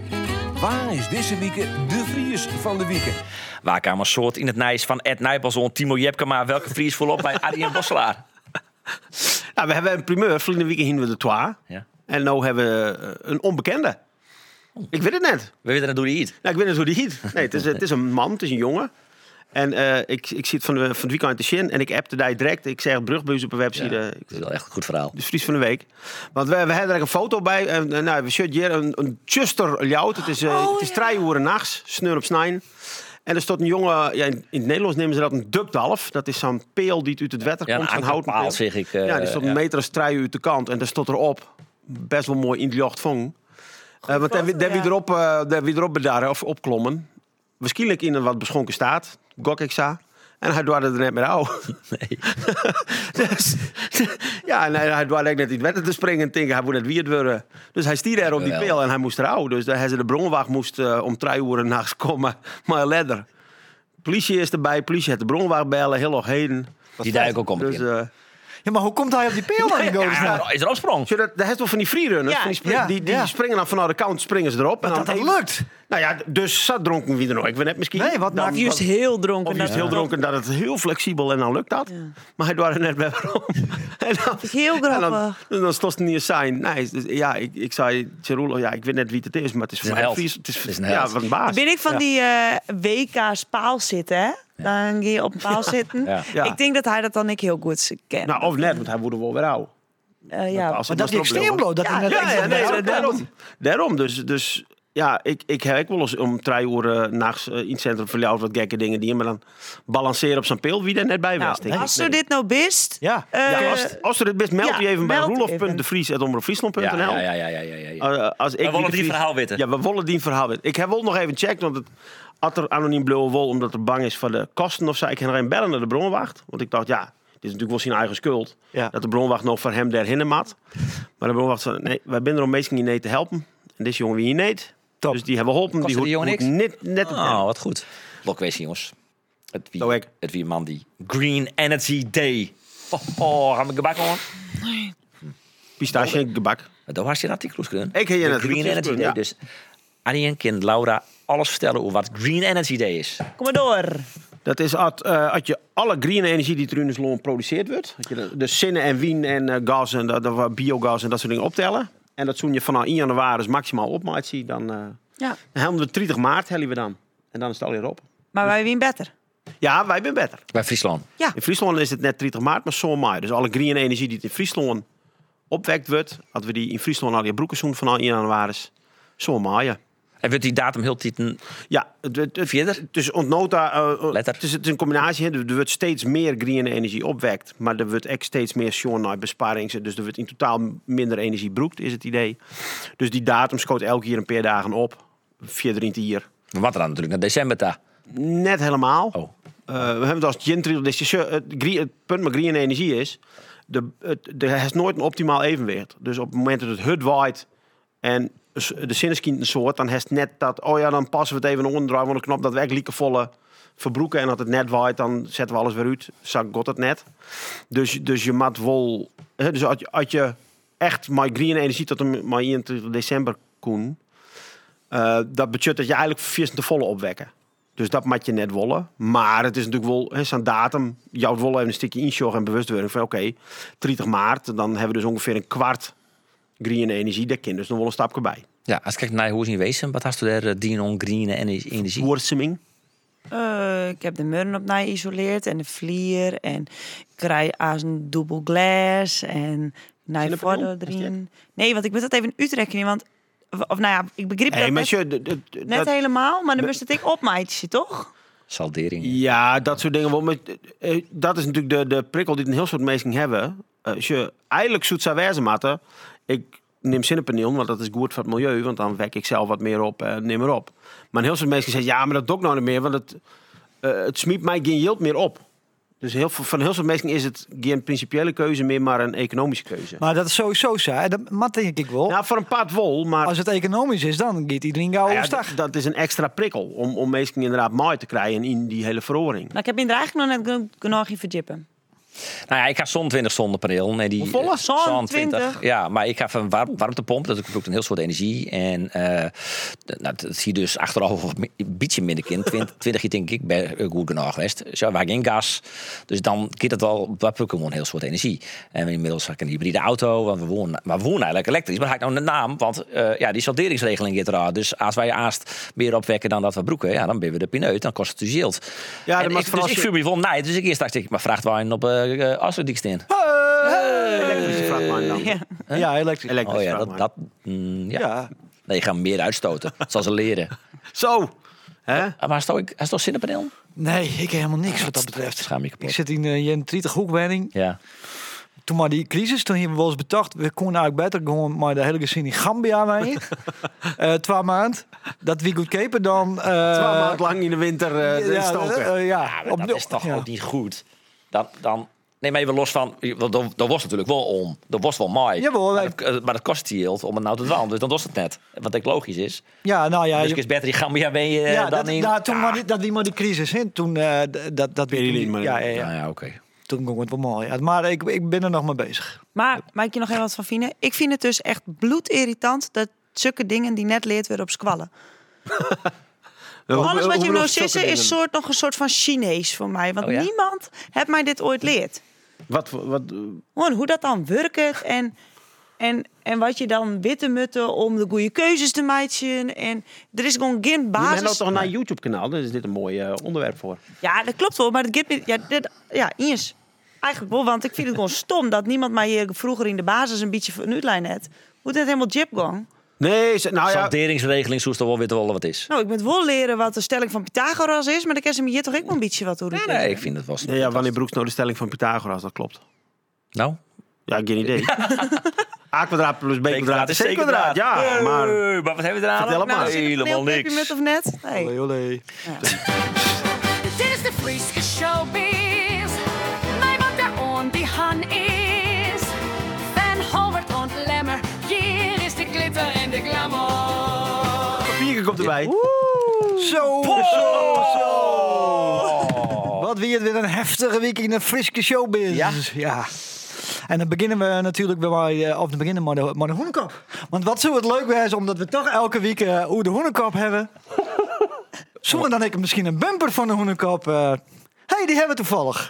Waar is deze week de Fries van de Wieken? Waarkamer soort in het Nijs van Ed Nijpelson, Timo Jepkema. Welke Fries volop bij Arjen Bosselaar? Nou, we hebben een primeur. Verleden weekend hingen we de Twa. Ja. En nu hebben we een onbekende. Ik weet het net. We weten dat door die eet. Nou, ik weet niet hoe die heet. Nee, het is een man, het is een jongen. En ik zit van het weekend te zien en ik appte daar direct. Ik zeg brugbuis op een website. Dat is wel echt een goed verhaal. De Fries van de week. Want we hebben er een foto bij. En nou, we zitten hier een Tjuster Ljout. Het is 3 uur nachts, sneur op snijn. En er staat een jongen, ja, in het Nederlands nemen ze dat een dukdalf. Dat is zo'n peel die uit het water Ja, komt. een Zo'n houten paal peel. zeg ik. Ja, die staat een meter als 3 uur uit de kant. En daar staat erop, best wel mooi in de lucht vang. Want daar wie erop bedaren of opklommen. Waarschijnlijk in een wat beschonken staat. Gok ik sa. En hij doorde er net meer aan. Nee. Dus, ja, en hij doorde net in het wetter te springen en denken, hij moet net weer worden. Dus hij stierde er op die Geweldig. peel en hij moest eruit. Dus hij zei de bronwacht moest om 3 uur nachts komen. Maar een ledder. Politie is erbij, politie heeft de bronwacht bellen, heel nog heden. Die duik ook om. Dus, Ja, maar hoe komt hij op die peel dan in godesnaam? Is er opsprong? dat heeft wel van die freerunners. Ja. Van die Ja, die ja. springen dan vanuit de kant, springen ze erop. Dat even- lukt. Nou ja, dus zat dronken wie er nog. Ik weet net misschien. Nee, wat dan, maakt Juist heel dronken. Of juist dat- heel dronken dat het heel flexibel en dan lukt dat. Maar hij doet er net weer om. En dan, Heel en dan, grappig. dan stond het niet een sign. Nee, dus, ja, ik zei, Tjeroel, ja, ik weet net wie het is, maar het is Het is voor een mij held. Fries. Het Het is is een ja, held. wat een baas. Ben ik van die WK's paal zitten, hè? Dan ga je op een paal zitten. Ja. Ja. Ik denk dat hij dat dan ik heel goed kent. Nou, of net, want hij wordt er wel weer oud. Ja. Als Maar het dat was die erop wil. extreem bloot. Dat hij net Ja, extra nee, bij daarom. Daarom. Dus ja, ik heb wel eens om 3 uur nachts in het centrum van Ljouwert wat gekke dingen die maar dan balanceren op zo'n peel wie er net bij was. Nou, denk ik. als ze dit nou bist... Ja. Ja, als er het best meld ja, je even bij meld roelof.devries@omroepfriesland.nl. Ja. Als ik We willen wie de die Vries- verhaal weten. Ja, we willen die verhaal weten. Ik heb wel nog even gecheckt, want het had er anoniem blauwe wol omdat er bang is voor de kosten of zo. Ik ga nog even bellen naar de bronwacht, want ik dacht, ja, dit is natuurlijk wel zijn eigen schuld. Ja. Dat de bronwacht nog voor hem daarheen mat. Maar de bronwacht zei, nee, wij zijn er om mensen niet te helpen. En deze jongen wie je niet. Top. Dus die hebben geholpen. Kostte die jongen niks? Net op Oh, wat goed. Blok wees, jongens. Zo ik. Het wie man die Green Energy Day Gaan we gebak hoor? Pistache en gebak. Daar was je een artikel kunnen. Ik heb je De een Green artikel Energy kunnen, Day. ja. Dus Arjen kan Laura alles vertellen over wat Green Energy Day is. Kom maar door. Dat is als je alle green energie die er in Sloan produceerd wordt. Dat je de zinnen en wien en gas en biogas en dat soort dingen optellen. En dat zoen je vanaf 1 januari maximaal opmaakt zie. Dan hebben we 30 maart hellen we dan. En dan is het alweer op. Maar wij wien beter. Ja, wij zijn beter. Bij Friesland. In Friesland is het net 30 maart, maar zo maart. Dus alle green energie die in Friesland opwekt wordt, dat we die in Friesland al die broeken zoen vanaf 1 januari, zo maart. En wordt die datum heel tieten Ja, verder? dus ontnota. Letter. Het is een combinatie. Hè. Er wordt steeds meer green energie opwekt, maar er wordt echt steeds meer naar besparing. Dus er wordt in totaal minder energie broekt, is het idee. Dus die datum schoot elke keer een paar dagen op. Verder in het jaar. Wat dan natuurlijk naar december daar. Net helemaal. Oh. We hebben het als het punt met green energie is, er is nooit een optimaal evenwicht. Dus op het moment dat het waait en de zinneskien een soort, dan heeft net dat, dan passen we het even onderdraaien van de knop dat we echt liekevolle verbroeken en dat het net waait, dan zetten we alles weer uit. Zak god het net. Dus je moet wel, dus als je echt met green energie tot en met 21 december kon, dat betekent dat je eigenlijk vierst te volle opwekken. Dus dat moet je net wollen. Maar het is natuurlijk wel zo'n datum. Jouw wollen even een stukje inshow en bewustwording van 30 maart, dan hebben we dus ongeveer een kwart green energie. Daar kan dus nog wel een stapje bij. Ja, als ik kijk naar hoe is in wezen, wat hast u daar dien on green energie? Woordsemming. Ik heb de murren op mij geïsoleerd en de vlier en ik krijg als een dubbel glas en naar Zonnepaneel? erin. Nee, want ik moet dat even uitrekenen, want ik begreep dat net helemaal, maar dan moest het ik opmaatje, toch? Saldering. Ja, dat soort dingen wel. Maar dat is natuurlijk de prikkel die een heel soort mensen hebben. Als je eigenlijk zoet zou wijzen matten, ik neem zonnepaneel, want dat is goed voor het milieu, want dan wek ik zelf wat meer op en neem erop. Maar een heel soort mensen zeggen, ja, maar dat doe ik nou niet meer, want het smiet mij geen yield meer op. Dus van heel veel mensen is het geen principiële keuze meer, maar een economische keuze. Maar dat is sowieso zo. Hè? Dat mat denk ik wel. Nou, voor een paard wol, maar Als het economisch is, dan gaat iedereen gauw op stag. dat is een extra prikkel om mensen inderdaad mooi te krijgen in die hele verhoring. Nou, ik heb er eigenlijk nog net genoeg in verdiepen. Nou ja, ik ga zo'n 20 zonnepaneel. Nee, die Hoeveel? Zo'n 20. Ja, maar ik ga een warmtepomp. Dat gebruikt een heel soort energie. En dat zie je dus achteraf een beetje minder kind. 20 denk ik bij goed genoeg geweest. Zo, we hebben geen gas. Dus dan gaat het wel, dat gewoon een heel soort energie. En inmiddels heb ik een hybride auto. Want we wonen eigenlijk elektrisch. Maar ga ik nou een naam? Want die salderingsregeling gaat eraan. Dus als wij haast meer opwekken dan dat we broeken, ja, dan ben we de pineut. Dan kost het u zield. Ja, En ik viel me vol nee. Dus ik eerst dacht ik, maar vraagt waar op Asserdiekst in. Elektrische vrachtwagen dan. Ja. Ja, elektrisch. Elektrische Oh ja, vrachtwagen. Ja. Nee, je gaat meer uitstoten. Dat zal ze leren. Zo. Hè? Maar is het toch zonnepaneel? Nee, ik heb helemaal niks wat dat betreft. Schaam je kapot. Ik zit in een 30 hoekwoning. Ja. Toen maar die crisis, toen hebben we wel eens bedacht, we konden eigenlijk beter gewoon maar de hele gezin in Gambia mee. 2 maanden. Dat wie goedkoper dan... 2 maanden lang in de winter stoken. Maar dat is toch ook niet goed. Dan neem even los van... Dat was natuurlijk wel om. Dat was wel mooi. Jawel, maar dat kost heel om het nou te doen. Dus dan was het net. Wat ook logisch is. Ja, nou ja. Dus het is beter in Gambia ben je ja, dan in... toen maar die crisis in. Toen dat Perilin, maar- Ja, oké. Toen ging het wel mooi. Ja, maar ik ben er nog mee bezig. Maar maak je nog even wat van vinden? Ik vind het dus echt bloedirritant dat zulke dingen die net leerd worden op squallen. Alles wat je nou zegt is nog een soort van Chinees voor mij. Want Oh ja? niemand heeft mij dit ooit leerd. Wat Gewoon hoe dat dan werkt en wat je dan witte mutten om de goede keuzes te maken. En er is gewoon geen je bent nou basis. toch naar YouTube kanaal, dus is dit een mooi onderwerp voor. Ja, dat klopt wel, maar het geeft niet. Iens. Eigenlijk wel, want ik vind het gewoon stom dat niemand mij hier vroeger in de basis een beetje van uitlijn had. Moet het helemaal jip gaan? Nee, nou ja. Salderingsregeling, zoals er wel weten wel wat is. Nou, ik moet wel leren wat de stelling van Pythagoras is, maar dan kan ze me hier toch ook wel een beetje wat hoe. Nee, ik vind het wel Ja, wanneer broekt nou de stelling van Pythagoras? Dat klopt. Nou? Ja, geen idee. A kwadraat plus B kwadraat is C kwadraat. Ja, maar... Maar wat hebben we eraan? Vertel het maar. Helemaal niks. Met of net? Nee. Olé, olé. Dit is de Friese showbiz. Mij wat daar on die han is. Van Howard en Lemmer. Hier is de glitter en de glamour. Papiertje komt erbij. Zo. Wat wie het weer een heftige week in de Friese showbusiness. Ja. En dan beginnen we natuurlijk met de hoenekop. Want wat zou het leuk zijn, omdat we toch elke week hoe de hoenekop hebben. Zullen we dan misschien een bumper van de hoenekop? Hey, die hebben we toevallig.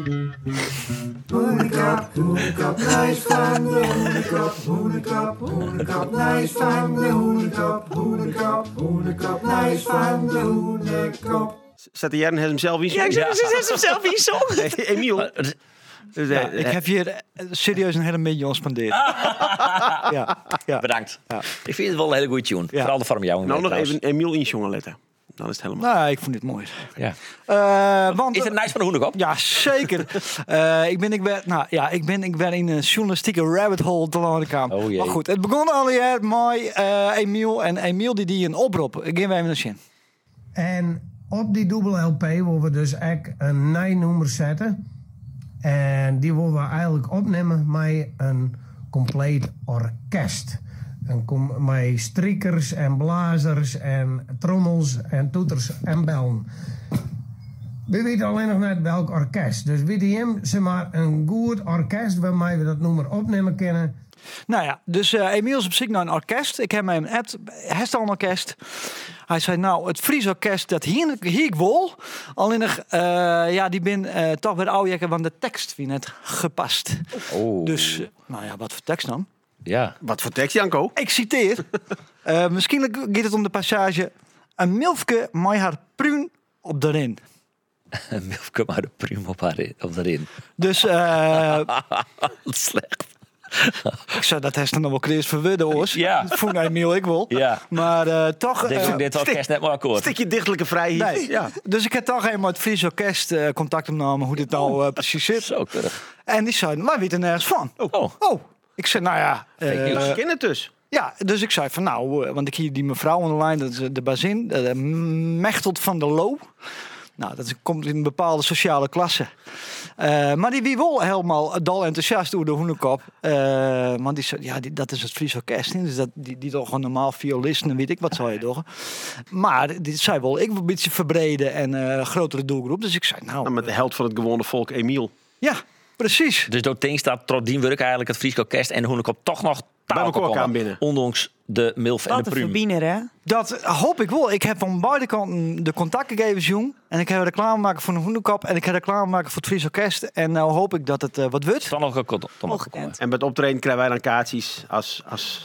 Hoenekop, nice van de hoenekop. Hoenekop, nice van de hoenekop. Hoenekop, nice van de hoenekop. Zet de Jern hem zelf in? Ja, ik zit hem zelf in zong. Emiel. Ja, ik heb hier serieus een hele million spendeerd. Ja. Bedankt. Ja. Ik vind het wel een hele goede tune. Ja. Vooral de farm jou. Nou, nog even Emiel injongen letten. Dan is het helemaal. Nou, ik vond dit mooi. Ja. Want, Is het nice van de hoenekop? Ja, zeker. Ik ben in een journalistieke rabbit hole te landen kwam. Oh jee. Maar goed, het begon al hier met Emiel. En Emiel die een oproep. Geef we even een zin. En op die dubbel LP willen we dus ook een nummer zetten. En die willen we eigenlijk opnemen met een compleet orkest. Met strikers en blazers en trommels en toeters en bellen. We weten alleen nog net welk orkest. Dus we hebben zeg maar een goed orkest waarmee we dat nummer opnemen kunnen. Nou ja, dus Emiel is op zoek naar een orkest. Ik heb mij een app, heeft al een orkest. Hij zei, nou, het Fries orkest, dat hier ik wil. Alleen nog, die ben toch bij de oude want de tekst wie net gepast. Oh. Dus, wat voor tekst dan? Ja. Wat voor tekst, Janko? Ik citeer. Misschien gaat het om de passage. Een milfke met haar pruun op de rin. Een milfke maar de pruim op de rin. Dus, Slecht. ik zou dat heeft dan nog wel kreeg verwudden, hoor. Ja. Dat vond Emiel ik wel. Ja. Maar toch... Ik denk dit orkest net maar akkoord. Stukje dichtelijke vrijheid. Nee. Ja. Dus ik heb toch helemaal het Fries orkest contact opgenomen hoe dit nou precies zit. Zo keurig. En die zei, wij weten nergens van. Oh. Ik zei, nou ja... Ik ken het dus. ja, dus ik zei van want ik hier die mevrouw online, dat is de bazin, Mechtelt van der Loo. Nou, dat komt in een bepaalde sociale klasse. Maar die wie wel helemaal dol enthousiast over de hoenekop. Want die zei, dat is het Fries orkest. Dus die toch gewoon normaal violisten en weet ik wat zou je toch. Maar die zei wel, ik wil een beetje verbreden en grotere doelgroep. Dus ik zei, Nou, met de held van het gewone volk, Emiel. ja, precies. Dus door Tink staat Trodien werk eigenlijk het Fries orkest en de hoenekop toch nog Bij elkaar komen. kan binnen. Ondanks de milf en Wat de een pruim. verbiener, hè? Dat hoop ik wel. Ik heb van beide kanten de contactgegevens, jong. En ik heb reclame maken voor de hoenekop. En ik heb reclame maken voor het Fries orkest. En nou hoop ik dat het wat wordt. Dan nog gekomen. Ongekend. En bij het optreden krijgen wij dan kaartjes als...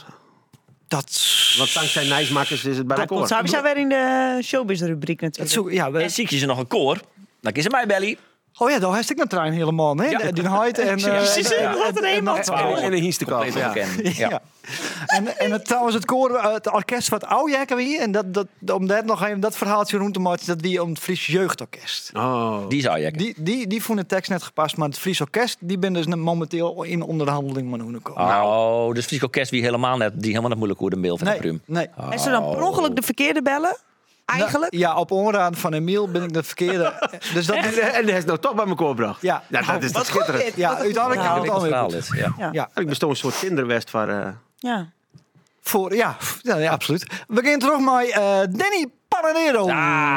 Want dankzij Nijsmakers is het bij elkaar. Zou je weer in de showbiz-rubriek natuurlijk. En zie je ze nog een koor, dan is ze mij belly. Oh ja, daar heeft ik een trein helemaal. Hè? Ja. Die height en... En een hienstekop. Ja. Ja. En het, trouwens, het koor, het orkest wat Oudjekken wie. En om nog even dat verhaaltje rond te maken, dat wie om het Fries jeugdorkest. Oh. Die zou je. Die vonden de tekst net gepast, maar het Fries orkest, die ben dus momenteel in onderhandeling met Hoenekop. Oh, dus Fries orkest wie helemaal net moeilijk hoe de milf en de pruim. Nee. En ze dan per ongeluk de verkeerde bellen? Eigenlijk? Nou, ja, op onraad van Emiel ben ik de verkeerde. Dus dat is, En die is nou toch bij elkaar gebracht. Ja. Nou, dat is Wat toch schitterend. goed dit. ja, uiteindelijk heb ik het alweer goed. Ja. Ja. Ik bestond een soort Tinderwest van... Ja. Ja, absoluut. We beginnen terug met Danny Panadero.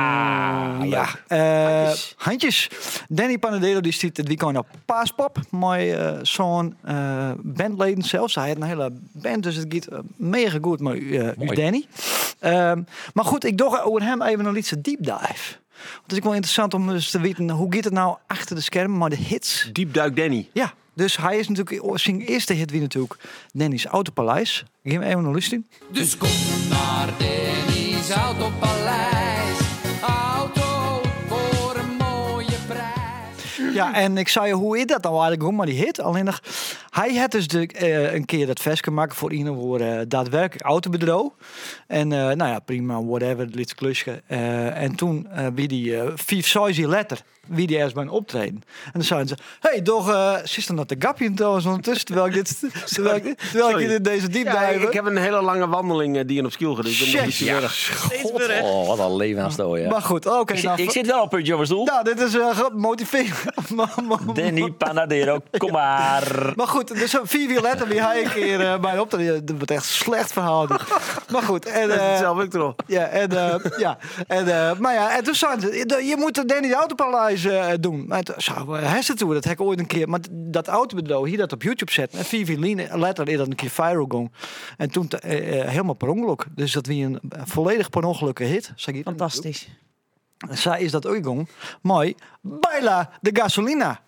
Handjes. Danny Panadero die stiet het weekend op Paaspop. Met zo'n bandleden zelfs. Hij had een hele band, dus het gaat mega goed met Danny. Maar goed, ik dacht over hem even een lietse deep dive. Want het is wel interessant om eens te weten, hoe gaat het nou achter de schermen, maar de hits. Diepduik Danny. Ja, dus hij is natuurlijk, zijn eerste hit wie natuurlijk Danny's Autopaleis. Ik geef even een listing. Dus kom naar Danny's Autopaleis. Auto voor een mooie prijs. Ja, en ik zei, hoe is dat nou eigenlijk, maar die hit? Alleen nog, hij had dus een keer dat vest gemaakt voor iemand voor daadwerkelijk autobedrijf. En prima, whatever, het liet klusje. En toen wie die 5, 6 jaar later, wie die eerst bij een optreden. En dan zeiden ze, hey, toch, zit er nog de gapje in trouwens ondertussen, terwijl ik in deze diep Ja, dive. ik heb een hele lange wandeling die in op skiel gedaan. Ik ben nog niet zo erg. Oh, wat een leven aan stoel, ja. Maar goed, oké. Ik zit wel op het jobbersdoel. Nou, dit is motiverend. Danny Panadero, kom maar. Maar goed, dus 4 jaar later wie hij een keer bij optreden. Dat wordt echt een slecht verhaal. Maar goed. En, Dat is het zelf ook erop. Ja, en toen zei ze, je moet Danny de Autopaleis doen. Maar dat heb ik ooit een keer, maar dat autobedrijf hier dat op YouTube zetten. En 4 jaar later is dat een keer viral gegaan. En toen helemaal per ongeluk. Dus dat weer een volledig per ongeluk hit. Fantastisch. En zij is dat ook gegaan. Mooi. Baila de gasolina.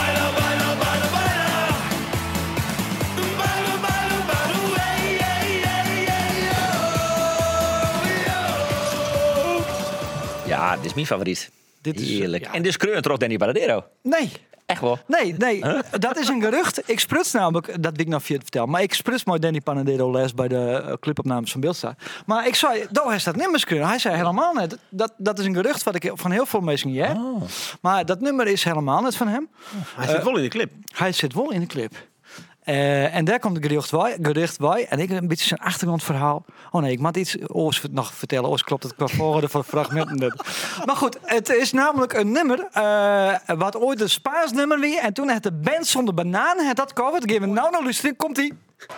Ja, dit is mijn favoriet. Dit is, heerlijk. ja. En dus kreun toch Danny Panadero? Nee. Echt wel? Nee, dat is een gerucht. Ik spruts namelijk, dat wil ik nog via vertellen, maar ik spruts maar Danny Panadero les bij de clipopnames van Beeldstar. Maar ik zei, hij is dat nummer kunnen. Hij zei helemaal net. Dat is een gerucht wat ik van heel veel mensen niet heb. Oh. Maar dat nummer is helemaal net van hem. Hij zit wel in de clip. Hij zit wel in de clip. En daar komt de gerucht bij. En ik heb een beetje zijn achtergrondverhaal. Oh nee, ik moet iets oors nog vertellen. Oors klopt het qua volgorde van fragmenten net. Maar goed, het is namelijk een nummer. Wat ooit een Spaans nummer weer. En toen had de band zonder bananen dat cover. Dan geven we nou luisteren. Komt-ie.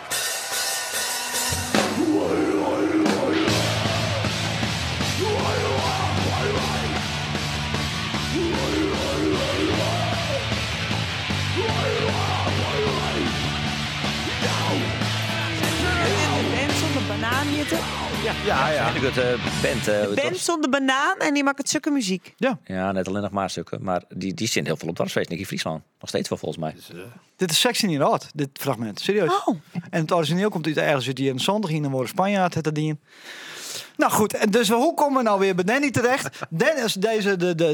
Ja. Ik het band zonder banaan en die maakt het stukken muziek. Ja, net alleen nog maar stukken. Maar die zit heel veel op dwarsfeest. Nicky Friesland. Nog steeds wel volgens mij. Dit is Sexy in Rood, dit fragment. Serieus. Oh. En het origineel komt uit ergens uit die zondag in. Dan worden Spanjaard het dien. Nou goed, en dus hoe komen we nou weer bij Danny terecht? Dennis, deze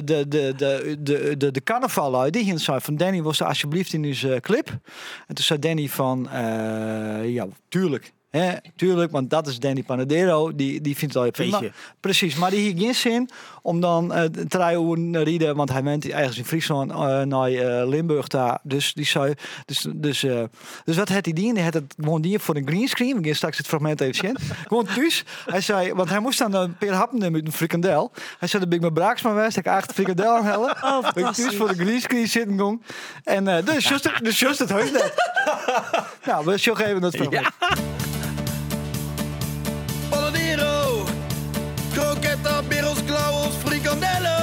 de carnaval uit. Die ging zei van Danny, was er alsjeblieft in uw clip. En toen zei Danny van, ja, tuurlijk. Tuurlijk, want dat is Danny Panadero. Die vindt het al prima. Precies, maar die heeft geen zin om dan te rijden rieden, want hij bent ergens in Friesland naar Limburg daar. Dus die zei, dus wat had hij die? Die had het gewoon die voor een greenscreen. We gaan straks het fragment even zien. Gewoon thuis. Hij zei, want hij moest dan een paar happen nemen met een frikandel. Hij zei, dan ben ik met Braaksma geweest. Ik achter frikandel aanhellen. Ik thuis voor de greenscreen zitten ging. En dus just het heus net. Nou, we zullen even dat fragment. Panadero, croqueta, birros, klauwels, frikandello.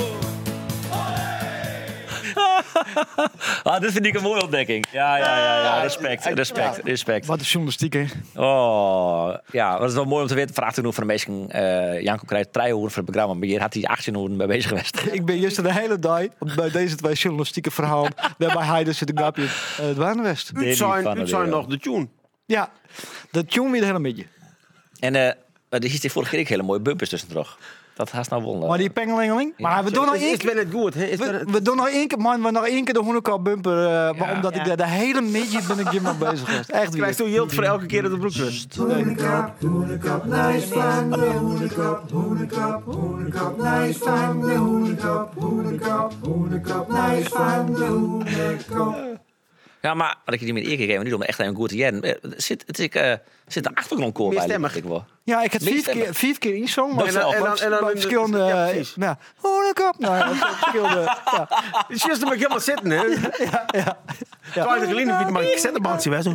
Dit vind ik een mooie ontdekking. Ja. Respect. Wat is journalistiek, hè? Oh, ja, dat is wel mooi om te weten. Vraagt u nog van de meesten. Janko krijgt 3 uur voor het programma, maar hier had hij 18 uur mee bezig geweest. Ik ben juist de hele dag bij deze 2 journalistieke verhalen. Waarbij hij dus zit een grapje het Waanwest. U zijn nog de tune. Ja, de tune weer helemaal met je. En er is die vorige keer ook hele mooie bumpers tussen toch. Dat haast nou wel. Maar die pengelingeling. Maar we doen nog één keer. Het goed. We doen nog één keer. Maar we nog één keer de Hoenekap bumper. Omdat ik de hele midget ben ik hiermee bezig geweest. Echt weer. Krijg je yield voor elke keer dat de broek rust. Hoenekap, nice van de Hoenekap. Hoenekap, nice van de Hoenekap. Hoenekap, nice van de Hoenekap. Ja, maar had ik die met eerder gegeven, niet om echt een goed te jaren. Zit de achtergrondkoor bij? Ik wel. Ja, ik had 5 keer inzongen. Maar en dan verschillende. Ja, Hoenekap. Nou, verschillende. Ja. Het is juist dat ik helemaal zitten, hè? Ja. Kleine gelien, maar ik zet een bandje bij.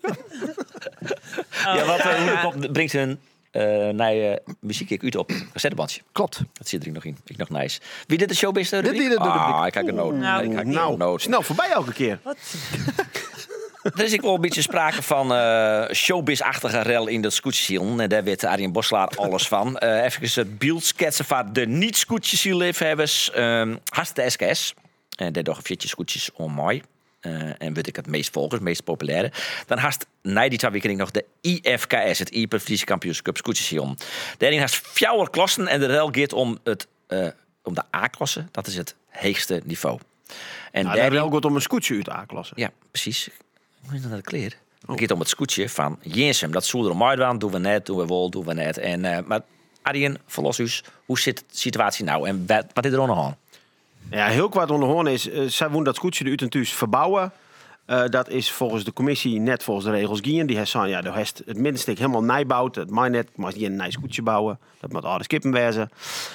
Ja, wat Hoenekap brengt hun muziek uit op een cassettebandje. Klopt. Dat zit er nog in. Ik nog nice. Wie dit de showbiz? Dit de ik heb een noot. Snel voorbij elke keer. Wat? Er is ook wel een beetje sprake van showbiz-achtige rel in de scootjesiel. En daar weet Arjen Boslaar alles van. Even het beeld schetsen van de niet-scootjesiel-liefhebbers. Hast de SKS. Daar doen 4 scootjes om mij. En weet ik het meest volgers, het meest populaire. Dan haast na die 2 weken nog de IFKS, het Ieper Friese Kampioenschap scootjesiel. Daarin haast 4 klassen en de rel gaat om de A-klasse. Dat is het hoogste niveau. En de rel gaat om een scootje uit de A-klasse. Ja, precies. Hoe is dat clear? Het gaat om het scootje van Jensum. Dat zoelde om uitwaan, doen we net, doen we wel, doen we net. En, maar Arjen, verlos u, hoe zit de situatie nou? En wat is er onder aan? Ja, heel kwaad onderhoorn is, zij willen dat scootje uit en thuis verbouwen. Dat is volgens de commissie net volgens de regels gaan. Die heeft ja, de heeft het middenstuk helemaal nijbouwt. Het mag net, maar die een nij scootje bouwen. Dat moet alle skippen wezen.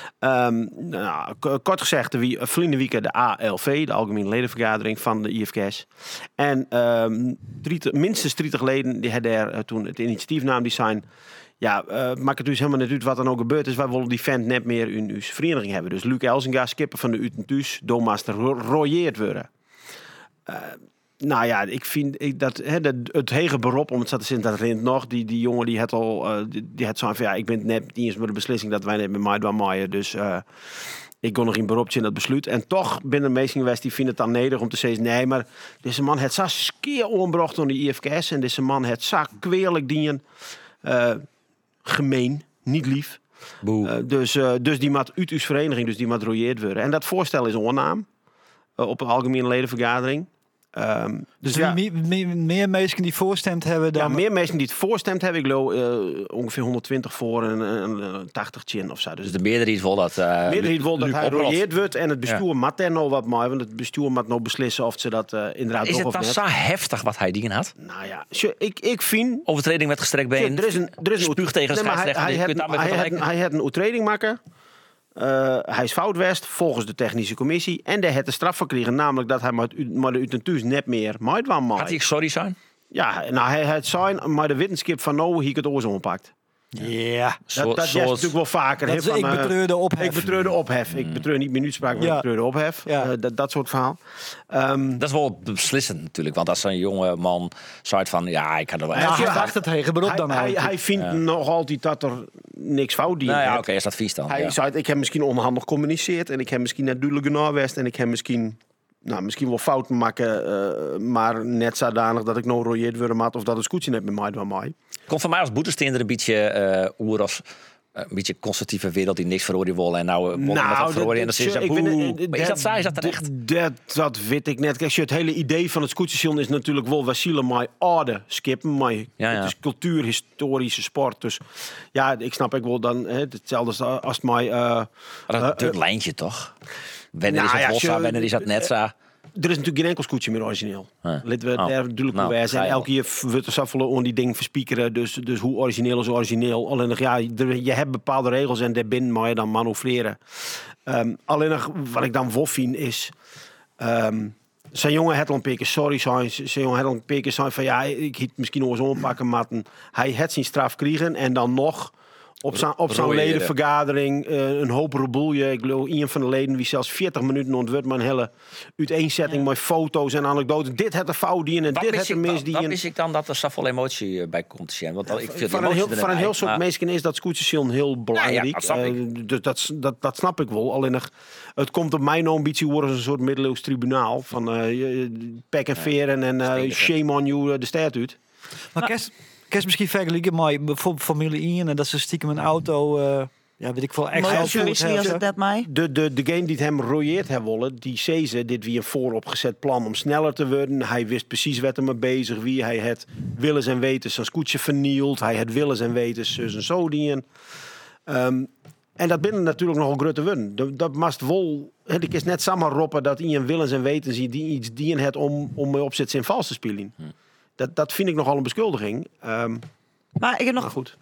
Kort gezegd, de verleden week de ALV, de Algemene Ledenvergadering van de IFKS. En minstens 30 leden die hadden toen het initiatief namen, die zijn Ja, maakt het dus helemaal niet uit wat er nou gebeurt is. Wij willen die vent net meer in uw vereniging hebben. Dus Luc Elzinga, skipper van de Utentuus, Domaster royeerd worden. Nou ja, ik vind dat het hege beroep, om het zo te zeggen, dat rint nog. Die jongen die had al, die had zo'n van ja, ik ben net niet eens met de beslissing dat wij net met mij doen maaien. Dus ik kon nog in beroepje in dat besluit. En toch binnen de meesten geweest die vinden het dan nederig om te zeggen, nee, maar deze man het zo skeer onbracht door die IFKS en deze man het zo kweerlijk dienen. Gemeen, niet lief. Dus die moet uit uw vereniging, dus die moet royeerd worden. En dat voorstel is onnaam op een algemene ledenvergadering. Dus ja, meer mensen die voorstemd hebben dan... Ja, meer mensen die het voorstemd hebben. Ik geloof ongeveer 120 voor en 80 chin of zo. Dus de meerderheid wil dat... meerderheid wil dat hij royeerd wordt. En het bestuur moet er nog wat mee. Want het bestuur moet nog beslissen of ze dat inderdaad is nog of het net. dan zo heftig wat hij dingen had? Nou ja, ik vind... Overtreding met gestrekt been. Er is een spuug tegen de scheidsrechter. Hij had een overtreding maken. Hij is foutwest volgens de technische commissie. En hij had de straf verkregen. Namelijk dat hij maar de Utentuus net meer maaid kwam. Had hij sorry zijn? Ja, nou hij had zijn, maar de wetenschap van nou hier het oorzaak pakt. Ja, dat is natuurlijk wel vaker. Ik betreur de ophef. Ik betreur de ophef. Ik betreur niet minuutspraak, maar ik betreur de ophef. Ja. Dat soort verhaal. Dat is wel beslissend natuurlijk. Want als zo'n jonge man zei van... Ja, ik had er wel... Hij dacht het hege beroep dan hij vindt nog altijd dat er niks fout is. Nou ja, oké, is dat vies dan. Hij zei, ik heb misschien onhandig gecommuniceerd. En ik heb misschien net duidelijk genoeg geweest. En ik heb misschien wel fouten maken. Maar net zodanig dat ik nou royeerd worden maat. Of dat het scootje net met mij door mij. Komt van mij als boetesteender een beetje oeros. Een beetje conservatieve wereld die niks veroordelen willen. En nou veroordelen. En dan is dat saai? Is dat terecht? Dat weet ik net. Kijk, het hele idee van het scootjestation is natuurlijk wel Wassile mij orde skippen. Maar het is cultuur, historische sport. Dus ja, ik snap ik wel dan hetzelfde als het mij... dat lijntje toch? Wanneer is het Hossa, wanneer is dat Netza? Er is natuurlijk geen enkel scootje meer origineel. Laten we daar duidelijk op wijzen. En elke keer wordt er zoveel om die dingen verspiekeren. Dus hoe origineel is origineel. Alleen nog, ja, je hebt bepaalde regels en daarbinnen mag je dan manoeuvreren. Alleen nog, wat ik dan wel vind is... zijn jongen had al een paar keer sorry zijn. Zijn jongen had al een paar keer zijn van ja, ik had misschien nog eens ompakken. Maar hij had zijn straf krijgen en dan nog... Op zo'n ledenvergadering een hoop reboelje. Ik geloof een van de leden wie zelfs 40 minuten ontwert maar een hele uiteenzetting met foto's en anekdotes. Dit had de fout die en dit had de mis die. Wat mis ik dan dat er zoveel emotie bij komt te zijn? Want ik vind van een heel soort mensen is dat scootjestation heel belangrijk. Dus dat snap ik wel. Alleen het komt op mijn ambitie worden als een soort middeleeuws tribunaal van pek en veren en shame on you de staat uit. Maar Kerst misschien vergelijken met bijvoorbeeld familie Ian en dat ze stiekem een auto, weet ik veel, extra degene die het hem royeerd hebben willen, die zei ze, dit wie een vooropgezet plan om sneller te worden. Hij wist precies wat er mee bezig wie. Hij het willens en wetens zijn scootje vernield. Hij het willens en wetens zus en zo dienen. En dat binnen natuurlijk nogal grote win. Dat mast wel. Ik is net samen roppen dat Ian willens en wetens die iets dienen het om opzet zijn vals te spelen. Dat vind ik nogal een beschuldiging. Maar ik heb nog goed.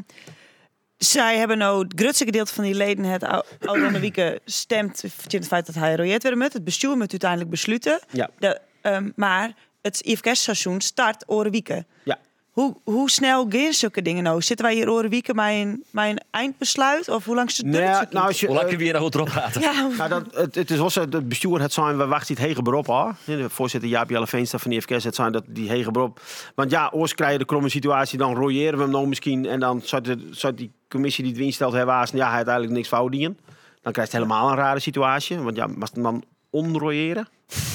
Zij hebben nou het grootste gedeelte van die leden het oude week stemt voor het feit dat hij royeerd werd met. Het bestuur moet uiteindelijk besluiten. Ja. Maar het IFKS-seizoen start oren weken. Ja. Hoe snel gaan zulke dingen nou? Zitten wij hier oren weken met een eindbesluit? Of hoe lang is het hoe lang kun je weer goed erop praten? Ja. Het is ook het bestuur het zijn, we wachten het hege beroep aan. De voorzitter Jaap Jelleveenstra van de IFKS het zijn dat die hege beroep. Want ja, ooit krijg je de kromme situatie, dan royeren we hem nog misschien. En dan zou die commissie die het instelt hebben, hij had uiteindelijk niks fout dienen. Dan krijg je helemaal een rare situatie. Want ja, mag hem dan onroyeren?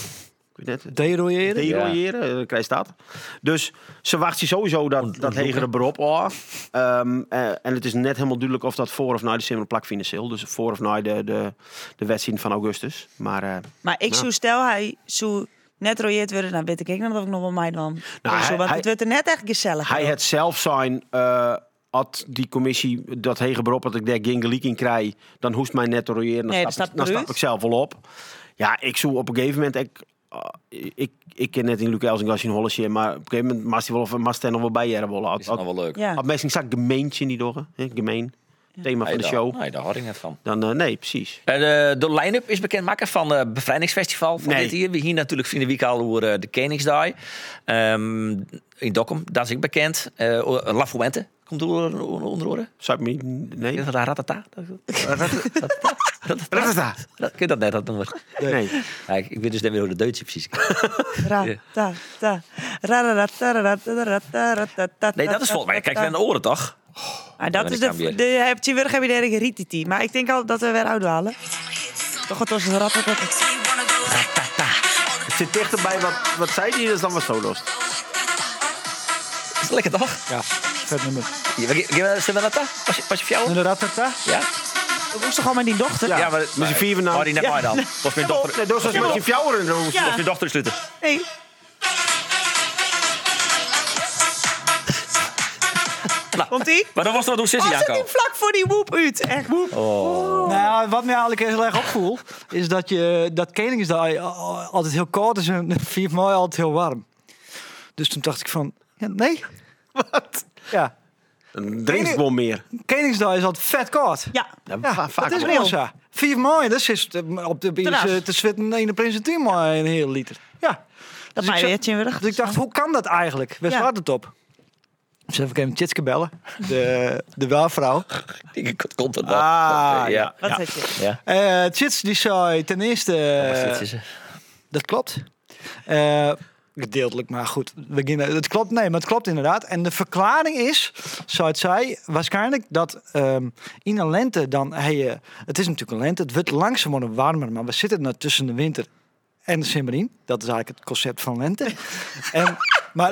Deroyeren, dan krijg je dat. Dus ze wachten sowieso dat hegere beroep aan. En het is net helemaal duidelijk of dat voor of na december plak financieel. Dus voor of na de wedstrijd van augustus. Maar ik zou stel, hij zou net royeerd worden, dan weet ik niet of ik nog wel mij dan. Het werd er net echt gezellig. Hij het zelf zijn... Als die commissie dat hege beroep dat ik daar geen gelijk in krijg, dan hoeft mij net te royeren. Dan stap ik zelf wel op. Ja, ik zou op een gegeven moment... Ik ken net in Luc Elzinga in Hollesje, maar op een gegeven moment mag hij nog wel bij jaren willen. Is nog wel leuk. Had mensen zag gemeentje niet door, gemeen. Thema van de show. Nee, daar hoor ik net van. Dan, nee, precies. De line-up is bekend maken van het Bevrijdingsfestival van dit hier. We hier natuurlijk vinden week al over de Koningsdag. In Dokkum, dat is ik bekend. La Fuente Komt er onder oren? Zou ik me... Nee. Ratata. Ratata. Kun je dat net dat nummer? Nee. Ja, ik weet dus net weer hoe de Duitse precies. Nee, dat is volgens mij. Kijk naar de oren toch? Dat is heb je de erge rititi. Maar ik denk al dat we weer uitdwalen. Toch wat was het ratata. Het zit dichterbij wat zei die, dus dan was zo los. Is dat lekker toch? Ja, vet nummer. Was je fjouwer? En de ratata? Ja. Ik moest toch al met die dochter? Ja, maar met je 4 van maar die net mij dan. Was mijn dochter. Nee, dat was met je fjouwer en zo. Was je dochter sluiten? Nee. Komt-ie? Maar dan was er wat hoe Sissy aankomen. Zit vlak voor die woep uit. Echt woep. Nou, wat mij eigenlijk heel erg opvoel, is dat Koningsdag altijd heel koud is en 4 mei altijd heel warm. Dus toen dacht ik van, ja, nee. Wat? Ja. Dan drinkt gewoon meer. Koningsdag is altijd vet koud. Ja. Vaak dat is wel zo. 4 mei, dat is op de bier te zwitten in de Prins 10 mei een hele liter. Ja. Dat dus mij weer weer. Dus ik dacht, hoe kan dat eigenlijk? Waar staat het op? Dus even een Tjitske bellen. De welvrouw. Ik komt het wel. Ja. Wat zei je? Tjits die zei ten eerste... dat klopt. Gedeeltelijk, maar goed. Het klopt, nee, maar het klopt inderdaad. En de verklaring is, zou het zij, waarschijnlijk dat in de lente dan... het is natuurlijk een lente, het wordt langzamer warmer, maar we zitten nou tussen de winter en de simmerin. Dat is eigenlijk het concept van lente. Maar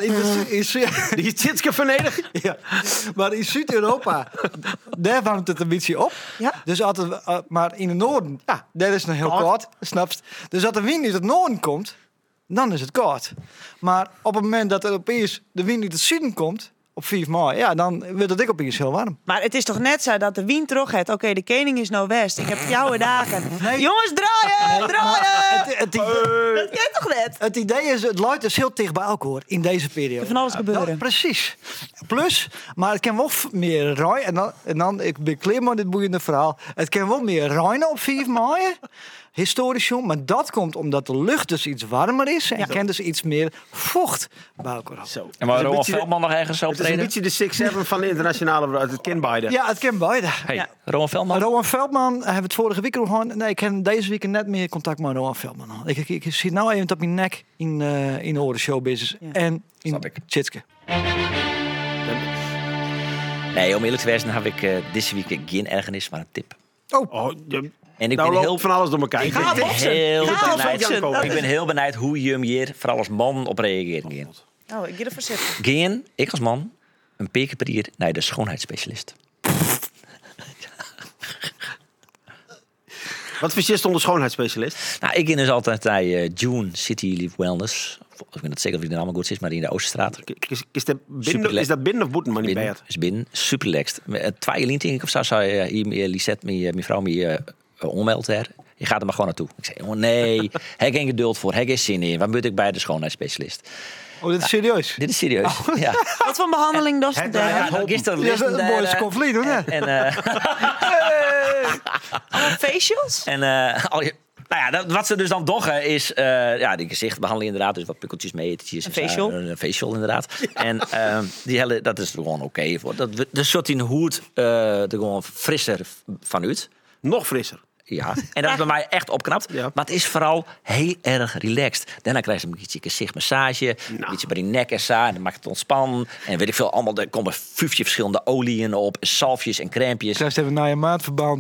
die Tjitske vernederd. Ja, maar in Zuid-Europa, daar warmt het een beetje op. Ja. Dus maar in het noorden, daar is het nog heel koud, snapst. Dus als de wind uit het noorden komt, dan is het koud. Maar op het moment dat er opeens de wind uit het zuiden komt, op 4 mei, dan wordt het opeens heel warm. Maar het is toch net zo dat de wind terug heeft. Oké, de koning is nou west. Ik heb jouwe dagen. Nee. Jongens, draaien! Dat kent toch net? Het idee is, het luidt dus heel dicht bij elkaar hoor, in deze periode. Er van alles gebeuren. Precies. Plus, maar het kan wel meer ruien. En dan ik ben klaar met dit boeiende verhaal. Het kan wel meer ruinen op 4 mei. Historisch jong, maar dat komt omdat de lucht dus iets warmer is en kan dus iets meer vocht bij elkaar. Zo. En maar Rowan Veldman nog ergens optreden? Het is een beetje de 6-7 van de internationale, het ken beide. Ja, het ken beide. Hey, Rowan Veldman? Rowan Veldman hebben we het vorige week nog gewoon. Nee, ik heb deze week net meer contact met Rowan Veldman. Ik zit nou even op mijn nek in de orde showbusiness en in Tjitske. Nee, om eerlijk te zijn heb ik deze week geen ergernis, maar een tip. En ik ben heel van alles door elkaar. Ik ben heel benieuwd hoe je hem hier, vooral als man, op reageert. Ik ga ervoor zitten. Geen, ik als man, een paar keer per jaar naar de schoonheidsspecialist. Wat verstond onder schoonheidsspecialist? Nou, ik ging dus altijd naar June City Live Wellness. Ik weet niet zeker of die naam goed is, maar in de Oosterstraat. Is dat binnen of boeten, maar niet bij het? Is binnen, super relaxed. 2 lint denk ik of zo, zei hier Lisette, mijn vrouw, me onmeldt er. Je gaat er maar gewoon naartoe. Ik zei, nee, heb geen geduld voor, heb geen zin in. Waar moet ik bij de schoonheidsspecialist? Oh, dit is serieus? Dit is serieus, ja. Wat voor behandeling dat is het? Gisteren dat is een mooie conflict, hoor. Allemaal facials? En wat ze dus dan doggen is die gezichtbehandeling inderdaad, dus wat pukkeltjes, metertjes. Een facial? Een facial inderdaad. En die hele, dat is er gewoon oké voor. De soort in hoed er gewoon frisser vanuit. Nog frisser. Ja, en dat is bij mij echt opknapt. Ja. Maar het is vooral heel erg relaxed. Daarna krijg je een beetje gezichtmassage, een beetje bij die nek en zo. En dan maakt het ontspannen. En weet ik veel, allemaal, er komen 50 verschillende oliën op, salfjes en crèmpjes. Krijg je even naar je maatverband.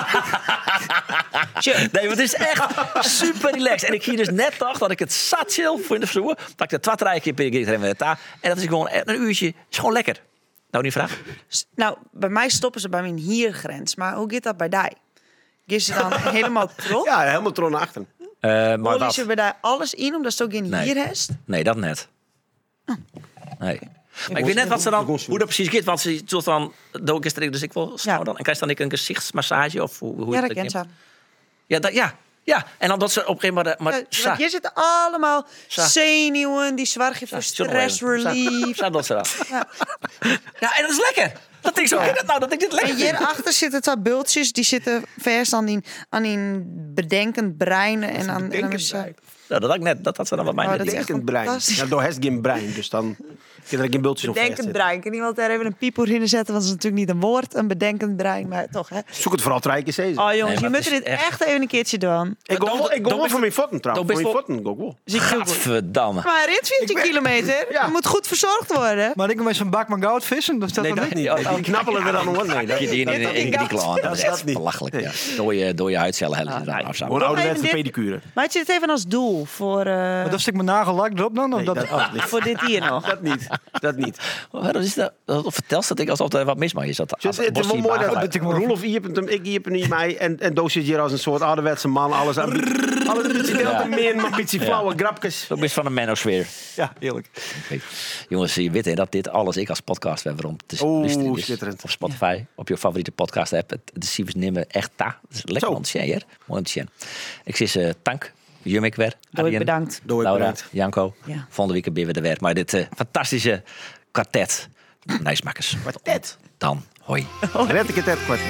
Nee, maar het is echt super relaxed. En ik hier dus net dacht dat ik het zat chill voor in de vloer. Dat ik de 2-3 keer per keer met en dat is gewoon een uurtje. Is gewoon lekker. Nou, die vraag. Nou, bij mij stoppen ze bij mijn hiergrens. Maar hoe gaat dat bij die? Geef ze dan helemaal tron? Ja, helemaal tron naar achteren. Maar wat? Ze bij daar alles in, omdat ze ook in hier heeft? Nee, dat net. Nee. Maar ik weet net wat ze dan, hoe dat precies gaat. Want ze zult dan, dus ik wil snel dan. En krijg je dan een gezichtsmassage? Of hoe dat kent ze. Ja, en dan dat ze op een gegeven moment... want hier zitten allemaal zenuwen die zwaar geven voor stress relief. Dat ze dat. Ja, en dat is lekker. Dat ik zo dat ik dit lekker en hierachter zitten 2 bultjes, die zitten vers aan die bedenkend brein. En aan dat had ik net, dat ze dan wat mij bedenkend brein. Ja, door heeft geen brein, dus dan... Ik heb er geen bultjes op Bedenkend brein. Kan iemand daar even een piepoer in zetten? Want het is natuurlijk niet een woord, een bedenkend brein. Maar toch, hè? Zoek het vooral 3 keer steeds. Oh jongens, Nee, je maar moet het is dit echt even een keertje doen. Ik ga wel voor mijn voeten trouwens. dan Voor best mijn voeten ga ik wel. Zie ik heel goed. Gadverdamme. Maar rit 14 kilometer. Ja. Je moet goed verzorgd worden. Maar ik met zo'n bak maar goud vissen, dat staat Nee, er dat niet. niet. Ja, Die knappelen er dan nog. Nee, dat Je die niet. in die klant. Dat is dat echt niet. belachelijk. Ja. Door je huidcellen hellen ze dan af. Gewoon ouderwetse dit- pedicure. Maar had je het even als doel voor, Maar dat stik mijn nagellak erop dan? Of Nee, dat, dat niet. voor dit hier nog? Dat niet. Dat niet. Waarom is dat? Vertel dat ik alsof er wat mis mee is. Dat Het is wel mooi dat Roelof iept hem, ik iept hem niet mij. En Doos zit hier als een soort ouderwetse man. Alles aan het Ja. meer, maar een beetje flauwe grapjes. Ook best van een manosfeer. ja, eerlijk. Jongens, je weet hè, dat dit alles ik als podcast heb waarom te Oeh, luisteren is. schitterend. Op Spotify, op je favoriete podcast app. De cijfers nemen echt ta. Dat is lekker Zo. om te zien, hè? Mooi om te zien. Ik zeg tank. Jumik weer. Doei, Arjen, bedankt. Doei, Laura, bedankt. Janko. Ja. Volgende week ben we er weer. Maar dit fantastische kwartet. Nijsmakkers. Kwartet. Dan, hoi. Red ik het net kwartet.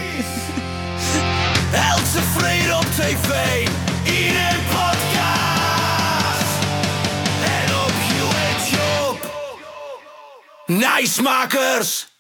Helse vrede op tv, in een podcast. En op YouTube. Nijsmakers.